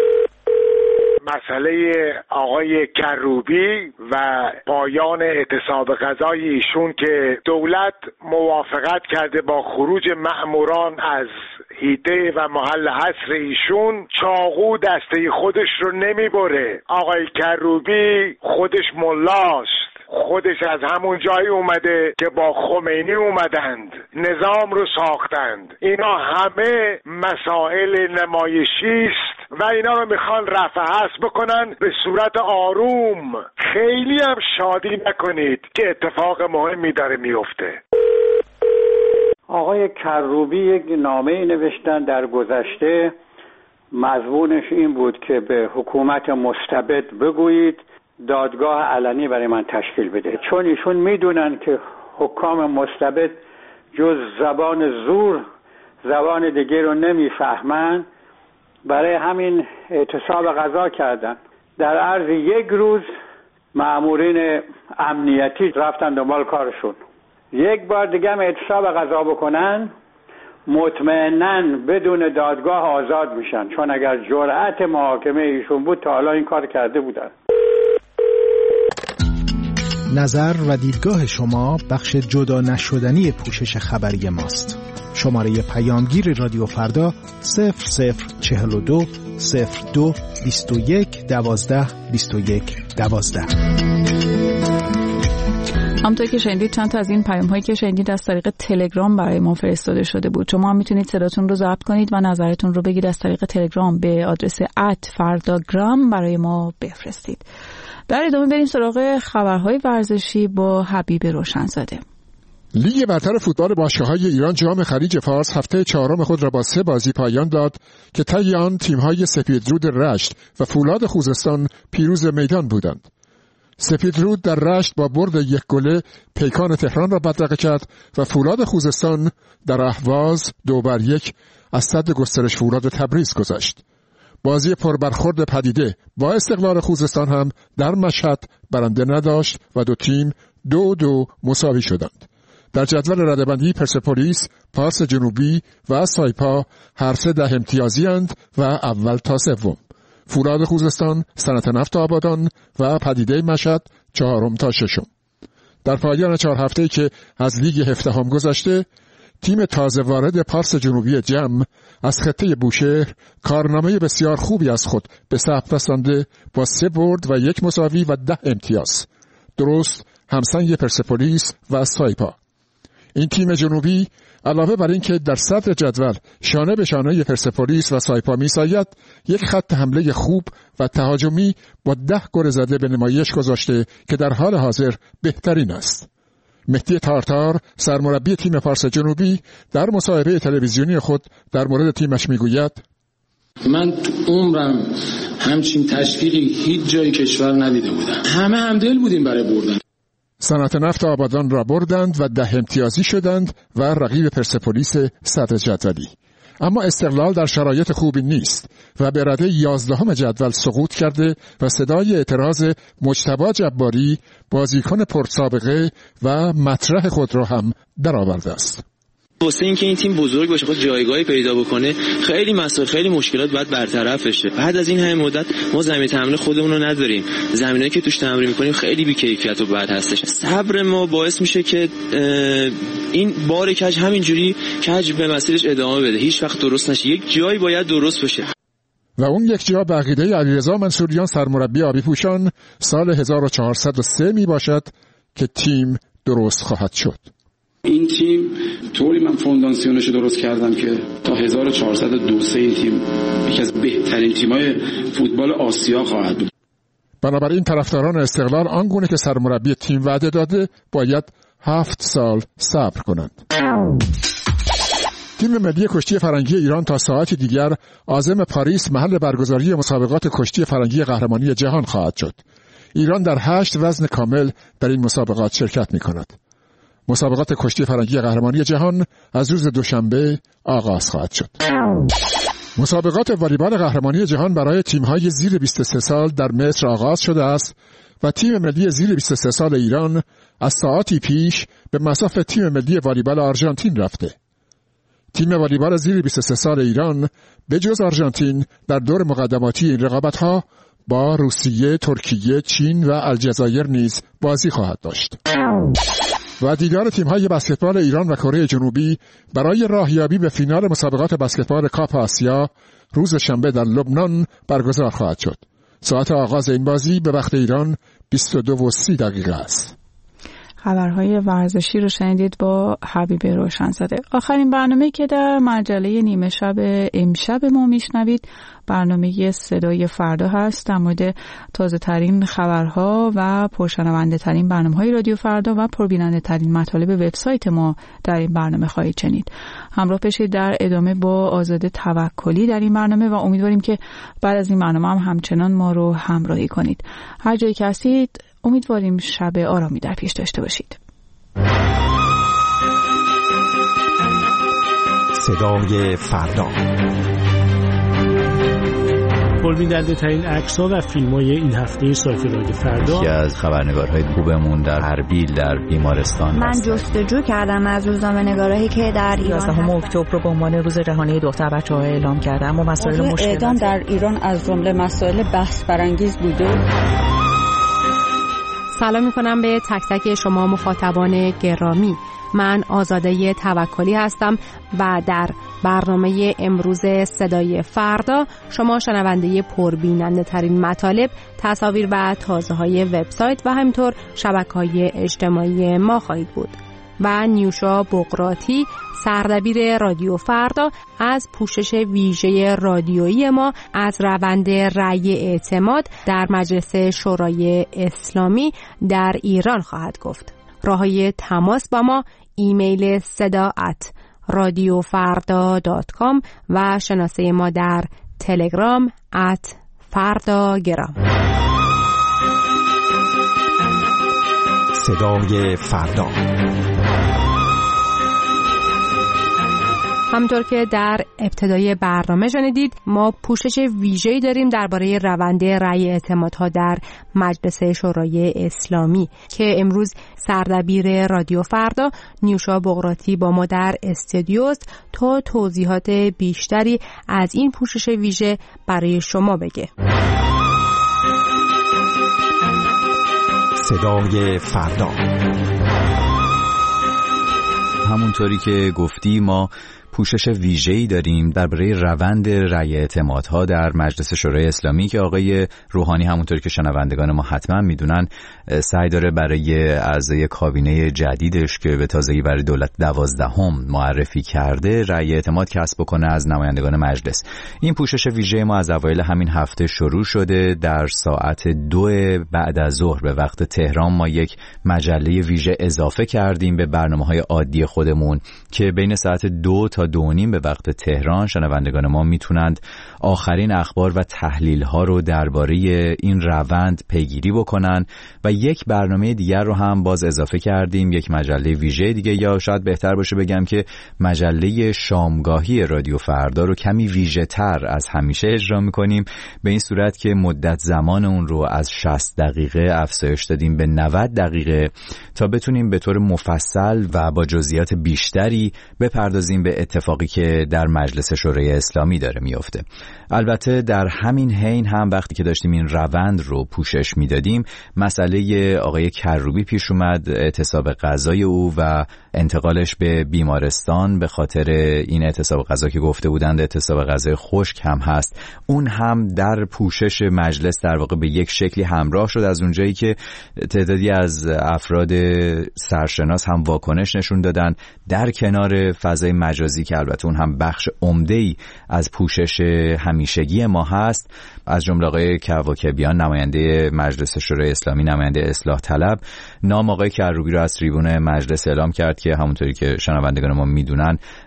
مسئله آقای کروبی و پایان اعتصاب غذای ایشون که دولت موافقت کرده با خروج مأموران از هیته و محل حصر ایشون، چاقو دسته خودش رو نمیبره. آقای کروبی خودش ملاست، خودش از همون جایی اومده که با خمینی اومدند، نظام رو ساختند. اینا همه مسائل نمایشی است و اینا رو میخوان رفع حس بکنن به صورت آروم. خیلی هم شادی نکنید که اتفاق مهمی داره میفته. آقای کروبی یک نامه‌ای نوشتن در گذشته، مضمونش این بود که به حکومت مستبد بگویید دادگاه علنی برای من تشکیل بده، چون ایشون میدونن که حکام مستبد جز زبان زور زبان دیگه رو نمیفهمن، برای همین اعتصاب غذا کردن. در عرض یک روز مأمورین امنیتی رفتن دنبال کارشون. یک بار دیگه هم اعتصاب غذا بکنن مطمئناً بدون دادگاه آزاد میشن، چون اگر جرأت محاکمه ایشون بود تا حالا این کار کرده بودن. نظر و دیدگاه شما بخش جدا نشدنی پوشش خبری ماست. شماره پیامگیر رادیو فردا صفر صفر چهل و دو صفر دو بیست و یک دوازده بیست و یک دوازده. همونطور که شنیدید چند تا از این پیام هایی که شنیدید از طریق تلگرام برای ما فرستاده شده بود. شما هم میتونید صداتون رو ضبط کنید و نظرتون رو بگید از طریق تلگرام به آدرس ات فرداگرام برای ما بفرستید. در ادامه بریم سراغ خبرهای ورزشی با حبیب روشنزاده. لیگ برتر فوتبال باشگاه‌های ایران جام خلیج فارس هفته چهارم خود را با سه بازی پایان داد که طی آن تیم‌های سپیدرود رشت و فولاد خوزستان پیروز میدان بودند. سپیدرود در رشت با برد یک گله پیکان تهران را بدرقه کرد و فولاد خوزستان در اهواز دو بر یک از صد گسترش فولاد تبریز گذشت. بازی پربرخورد پدیده با استقلال خوزستان هم در مشهد برنده نداشت و دو تیم دو دو مساوی شدند. در جدول رده‌بندی پرسپولیس، پارس جنوبی و سایپا هر سه ده امتیازی اند و اول تا سوم. فولاد خوزستان، صنعت نفت آبادان و پدیده مشهد چهارم تا ششم. در پایان چهار هفته‌ای که از لیگ هفدهم گذشته، تیم تازه وارد پارس جنوبی جم از خطه بوشهر کارنامه بسیار خوبی از خود به ثبت رسانده با سه برد و یک مساوی و ده امتیاز، درست همسنگ پرسپولیس و سایپا. این تیم جنوبی علاوه بر این که در صدر جدول شانه به شانه پرسپولیس و سایپا میساید، یک خط حمله خوب و تهاجمی با ده گل زده به نمایش گذاشته که در حال حاضر بهترین است. مهدی تارتار سرمربی تیم پارس جنوبی در مصاحبه تلویزیونی خود در مورد تیمش میگوید: من تو عمرم همچین تشکیلی هیچ جای کشور ندیده بودم. همه همدل بودیم برای بردن. صنعت نفت آبادان را بردند و ده امتیازی شدند و رقیب پرسپولیس صدر جدولی. اما استقلال در شرایط خوبی نیست و به رده یازدهم جدول سقوط کرده و صدای اعتراض مجتبی جباری بازیکن پرسابقه و مطرح خود را هم درآورده است. واسه اینکه این تیم بزرگ باشه، خود جایگاهی پیدا بکنه، خیلی مسائل خیلی مشکلات باید برطرف بشه. بعد از این همه مدت ما زمین تمرین خودمون رو نداریم. زمینایی که توش تمرین می‌کنیم خیلی بی‌کیفیت و بد هستش. صبر ما باعث میشه که این بار کج همینجوری کج به مسیرش ادامه بده، هیچ وقت درست نشه. یک جایی باید درست بشه. و اون یک جا به عقیده علیرضا منصوریان سرمربی آبی پوشان سال هزار و چهارصد و سه می باشد که تیم درست خواهد شد. این تیم طوری من فونداسیونش رو درست کردم که تا هزار و چهارصد و دو این تیم یکی از بهترین تیم‌های فوتبال آسیا خواهد بود. بنابراین طرفداران استقلال آنگونه که سرمربی تیم وعده داده باید هفت سال صبر کنند. تیم ملی کشتی فرنگی ایران تا ساعتی دیگر عازم پاریس محل برگزاری مسابقات کشتی فرنگی قهرمانی جهان خواهد شد. ایران در هشت وزن کامل در این مسابقات شرکت می کند. مسابقات کشتی فرنگی قهرمانی جهان از روز دوشنبه آغاز خواهد شد. مسابقات والیبال قهرمانی جهان برای تیم‌های زیر بیست و سه سال در مصر آغاز شده است و تیم ملی زیر بیست و سه سال ایران از ساعتی پیش به مصاف تیم ملی والیبال آرژانتین رفته. تیم والیبال زیر بیست و سه سال ایران به جز آرژانتین در دور مقدماتی این رقابت‌ها با روسیه، ترکیه، چین و الجزایر نیز بازی خواهد داشت. و دیدار تیم‌های بسکتبال ایران و کره جنوبی برای راهیابی به فینال مسابقات بسکتبال کاپ آسیا روز شنبه در لبنان برگزار خواهد شد. ساعت آغاز این بازی به وقت ایران بیست و دو و سی دقیقه است. خبرهای ورزشی رو شنیدید با حبیب روشنزاده. آخرین برنامه‌ای که در مجله نیمه شب امشب ما میشنوید برنامه صدای فردا هست. در مورد تازه ترین خبرها و پرشنونده ترین برنامه‌های رادیو فردا و پربیننده ترین مطالب وبسایت ما در این برنامه خواهید شنید. همراه بشید در ادامه با آزاده توکلی در این برنامه و امیدواریم که بعد از این برنامه هم همچنان ما رو همراهی کنید. هر جایی که هستید امیدواریم شب آرامی در پیش داشته باشید. صدای فردا. پربیننده ترین عکس‌ها و فیلم‌های این هفته سایت رادیو فردا. یکی از خبرنگارهای خوبمون در اربیل در بیمارستان. من جستجو کردم از روزنامه‌نگارایی که در ایران یازدهم اکتبر رو به عنوان روز جهانی دختر بچه‌ها اعلام کردم و مسائل مشکل اعدام در ایران از جمله مسائل بحث برانگیز بوده. سلام میکنم به تک تک شما مخاطبان گرامی. من آزاده توکلی هستم و در برنامه امروز صدای فردا شما شنونده پربیننده ترین مطالب، تصاویر و تازه های وبسایت و همینطور شبکه‌های اجتماعی ما خواهید بود. و نیوشا بقراتی سردبیر رادیو فردا از پوشش ویژه رادیویی ما از روند رأی اعتماد در مجلس شورای اسلامی در ایران خواهد گفت. راههای تماس با ما ایمیل صدا ات رادیو فردا دات کام و شناسه ما در تلگرام ات فردا گرام. صدای فردا. همونطور که در ابتدای برنامه شنیدید ما پوشش ویژه‌ای داریم درباره روند رأی اعتمادها در مجلس شورای اسلامی که امروز سردبیر رادیو فردا نیوشا بقراتی با ما در استودیو است تا توضیحات بیشتری از این پوشش ویژه برای شما بگه. صدای فردا. همونطوری که گفتی ما پوشش ویژه‌ای داریم درباره روند رأی اعتمادها در مجلس شورای اسلامی که آقای روحانی همونطوری که شنوندگان ما حتما میدونن سعی داره برای اعضای کابینه جدیدش که به تازگی برای دولت دوازدهم معرفی کرده رأی اعتماد کسب بکنه از نمایندگان مجلس. این پوشش ویژه ما از اوایل همین هفته شروع شده. در ساعت دو بعد از ظهر به وقت تهران ما یک مجله ویژه اضافه کردیم به برنامه‌های عادی خودمون که بین ساعت دو تا دو و نیم به وقت تهران شنوندگان ما میتونند آخرین اخبار و تحلیل ها رو درباره این روند پیگیری بکنن و یک برنامه دیگر رو هم باز اضافه کردیم، یک مجله ویژه دیگه، یا شاید بهتر باشه بگم که مجله شامگاهی رادیو فردا رو کمی ویژه تر از همیشه اجرا میکنیم، به این صورت که مدت زمان اون رو از شصت دقیقه افزایش دادیم به نود دقیقه تا بتونیم به طور مفصل و با جزئیات بیشتری بپردازیم به اتفاقی که در مجلس شورای اسلامی داره میفته. البته در همین حین هم وقتی که داشتیم این روند رو پوشش میدادیم مسئله آقای کروبی پیش اومد، اعتصاب غذای او و انتقالش به بیمارستان به خاطر این اعتصاب غذا که گفته بودند اعتصاب غذای خشک هم هست. اون هم در پوشش مجلس در واقع به یک شکلی همراه شد، از اونجایی که تعدادی از افراد سرشناس هم واکنش نشون دادن در کنار فضای مجازی که البته اون هم بخش عمده‌ای از پوشش همیشگی ما هست. از جمله آقای کواکبیان نماینده مجلس شورای اسلامی، نماینده اصلاح طلب، نام آقای کروبی را از تریبون مجلس اعلام کرد که همونطوری که شنوندگان ما میدونن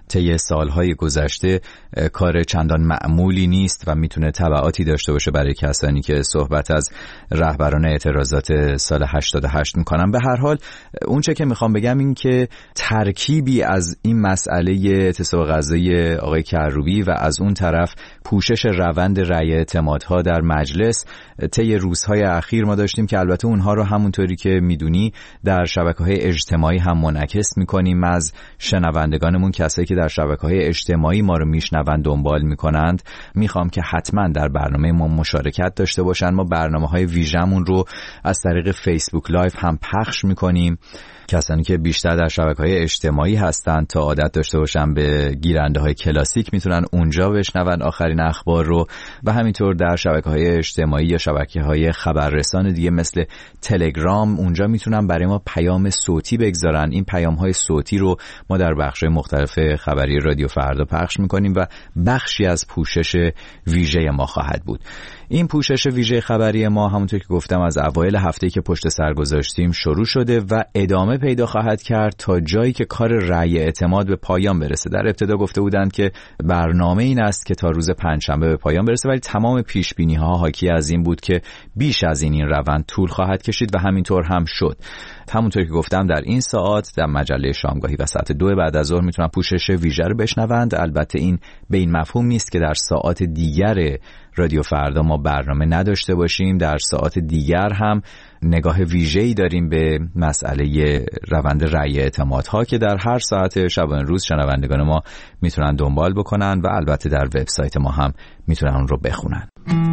طی سالهای گذشته کار چندان معمولی نیست و میتونه تبعاتی داشته باشه برای کسانی که صحبت از رهبران اعتراضات سال هشتاد و هشت میکنن. به هر حال اون چه که میخوام بگم این که ترکیبی از این مسئله اعتصاب غذایی آقای کروبی و از اون طرف پوشش روند رأی اعتمادها در مجلس طی روزهای اخیر ما داشتیم که البته اونها رو همونطوری که میدونی در شبکه‌های اجتماعی هم منعکس میکنیم از شنوندگانمون، کسایی که در شبکه‌های اجتماعی ما رو میشنون دنبال میکنند. میخوام که حتما در برنامه ما مشارکت داشته باشن. ما برنامه‌های ویژمون رو از طریق فیسبوک لایو هم پخش میکنیم. کسانی که بیشتر در شبکه‌های اجتماعی هستند تا عادت داشته باشن به گیرنده‌های کلاسیک میتونن اونجا بشنون آخرین اخبار رو و همینطور در شبکه‌های اجتماعی یا شبکه‌های خبررسان دیگه مثل تلگرام اونجا میتونن برای ما پیام صوتی بگذارن. این پیام‌های صوتی رو ما در بخش‌های مختلف خبری رادیو فردا پخش می‌کنیم و بخشی از پوشش ویژه ما خواهد بود. این پوشش ویژه خبری ما همونطور که گفتم از اوایل هفته‌ای که پشت سر گذاشتیم شروع شده و ادامه پیدا خواهد کرد تا جایی که کار رأی اعتماد به پایان برسه. در ابتدا گفته بودند که برنامه این است که تا روز پنجشنبه به پایان برسه، ولی تمام پیش‌بینی‌ها حاکی از این بود که بیش از این این روند طول خواهد کشید و همینطور هم شد. همونطور که گفتم در این ساعت در مجله شامگاهی و ساعت دو بعد از ظهر میتونن پوشش ویژه رو بشنوند. البته این به این مفهوم نیست که در ساعات دیگر رادیو فردا ما برنامه نداشته باشیم. در ساعات دیگر هم نگاه ویژه‌ای داریم به مسئله روند رأی اعتمادها که در هر ساعت شبانه روز شنوندگان ما میتونن دنبال بکنن و البته در وبسایت ما هم میتونن اون رو بخونن.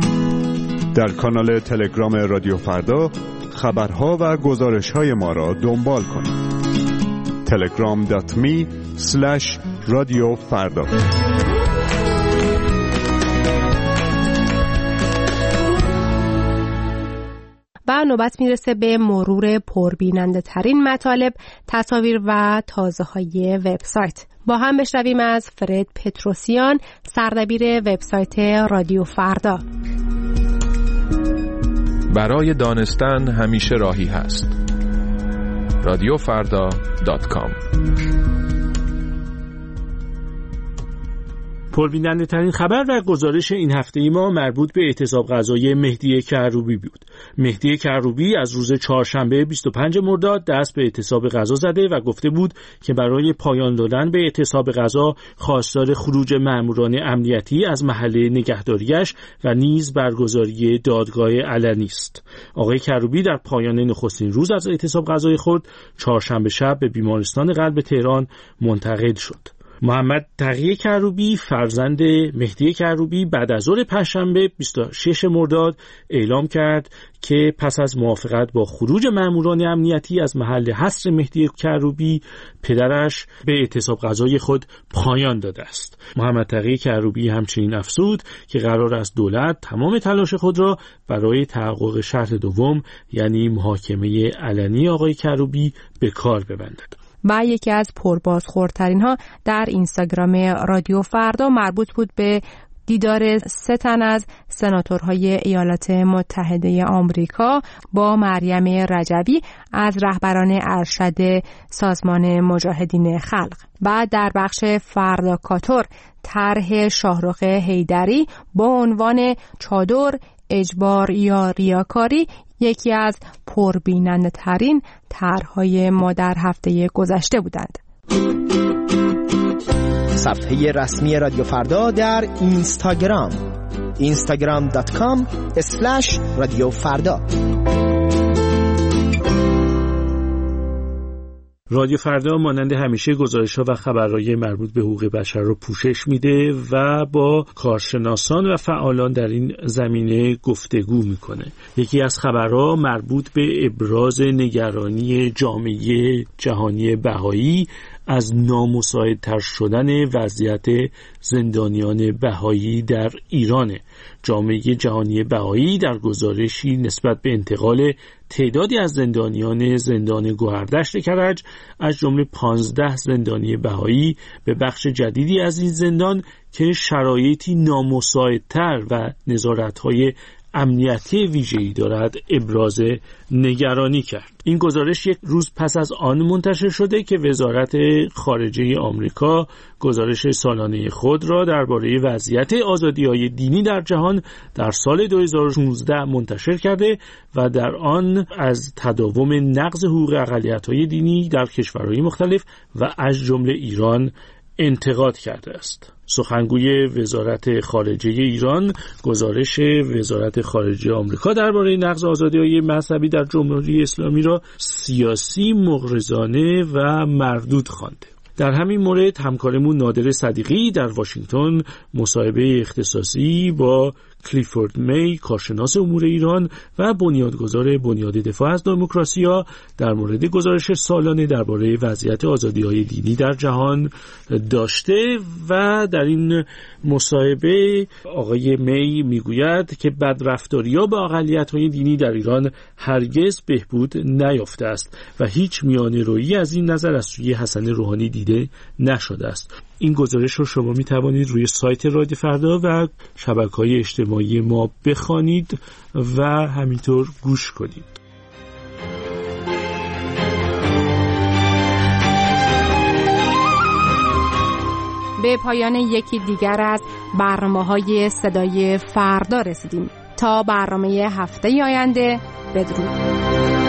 در کانال تلگرام رادیو فردا خبرها و گزارش‌های ما را دنبال کنید. تلگرام دات می اسلش رادیو فردا. و نوبت میرسه به مرور پربیننده ترین مطالب، تصاویر و تازه های وبسایت. با هم بشنویم از فرد پتروسیان، سردبیر وبسایت رادیو فردا. برای دانستن همیشه راهی هست. رادیو فردا دات کام. پربیننده ترین خبر و گزارش این هفته ای ما مربوط به اعتصاب غذایی مهدی کروبی بود. مهدی کروبی از روز چهارشنبه بیست و پنجم مرداد دست به اعتصاب غذا زده و گفته بود که برای پایان دادن به اعتصاب غذا خواستار خروج ماموران امنیتی از محل نگهداریش و نیز برگزاری دادگاه علنی است. آقای کروبی در پایان نخستین روز از اعتصاب غذای خود چهارشنبه شب به بیمارستان قلب تهران منتقل شد. محمد تقی کروبی فرزند مهدی کروبی بعد از ظهر پنجشنبه بیست و ششم مرداد اعلام کرد که پس از موافقت با خروج ماموران امنیتی از محل حصر مهدی کروبی، پدرش به اعتصاب غذای خود پایان داده است. محمد تقی کروبی همچنین افزود که قرار است دولت تمام تلاش خود را برای تحقق شرط دوم یعنی محاکمه علنی آقای کروبی به کار ببندد. و یکی از پربازخوردترین ها در اینستاگرام رادیو فردا مربوط بود به دیدار سه تن از سناتورهای ایالات متحده آمریکا با مریم رجبی از رهبران ارشد سازمان مجاهدین خلق. بعد در بخش فرداکاتور طرح شاهرخ حیدری با عنوان چادر، اجبار یا ریاکاری یکی از پربیننده ترین طرح‌های ما در هفته گذشته بودند. صفحه رسمی رادیو فردا در اینستاگرام اینستاگرام دات کام اسلش رادیو فردا. رادیو فردا مانند همیشه گزارش‌ها و خبرهای مربوط به حقوق بشر رو پوشش میده و با کارشناسان و فعالان در این زمینه گفتگو میکنه. یکی از خبرها مربوط به ابراز نگرانی جامعه جهانی بهایی از نامساعدتر شدن وضعیت زندانیان بهایی در ایرانه. جامعه جهانی بهایی در گزارشی نسبت به انتقال تعدادی از زندانیان زندان گوهردشت کرج از جمله پانزده زندانی بهایی به بخش جدیدی از این زندان که شرایطی نامساعدتر و نظارت‌های امنیتی ویژه‌ای دارد ابراز نگرانی کرد. این گزارش یک روز پس از آن منتشر شده که وزارت خارجه آمریکا گزارش سالانه خود را درباره وضعیت آزادی‌های دینی در جهان در سال دو هزار و شانزده منتشر کرده و در آن از تداوم نقض حقوق اقلیت‌های دینی در کشورهای مختلف و از جمله ایران انتقاد کرده است. سخنگوی وزارت خارجه ایران گزارش وزارت خارجه آمریکا درباره نقض آزادی‌های مذهبی در جمهوری اسلامی را سیاسی، مغرضانه و مردود خوانده. در همین مورد همکارمون نادر صدیقی در واشنگتن مصاحبه اختصاصی با کلیفورد می، کارشناس امور ایران و بنیانگذار بنیاد دفاع از دموکراسی‌ها در مورد گزارش سالانه درباره وضعیت آزادی‌های دینی در جهان داشته و در این مصاحبه آقای می میگوید که بدرفتاری‌ها با اقلیت‌های دینی در ایران هرگز بهبود نیافته است و هیچ میانه‌رویی از این نظر از سوی حسن روحانی دیده نشده است. این گزارش رو شما می توانید روی سایت رادیو فردا و شبکه‌های اجتماعی ما بخوانید و همینطور گوش کنید. به پایان یکی دیگر از برنامه‌های صدای فردا رسیدیم. تا برنامه هفته آینده، بدرود.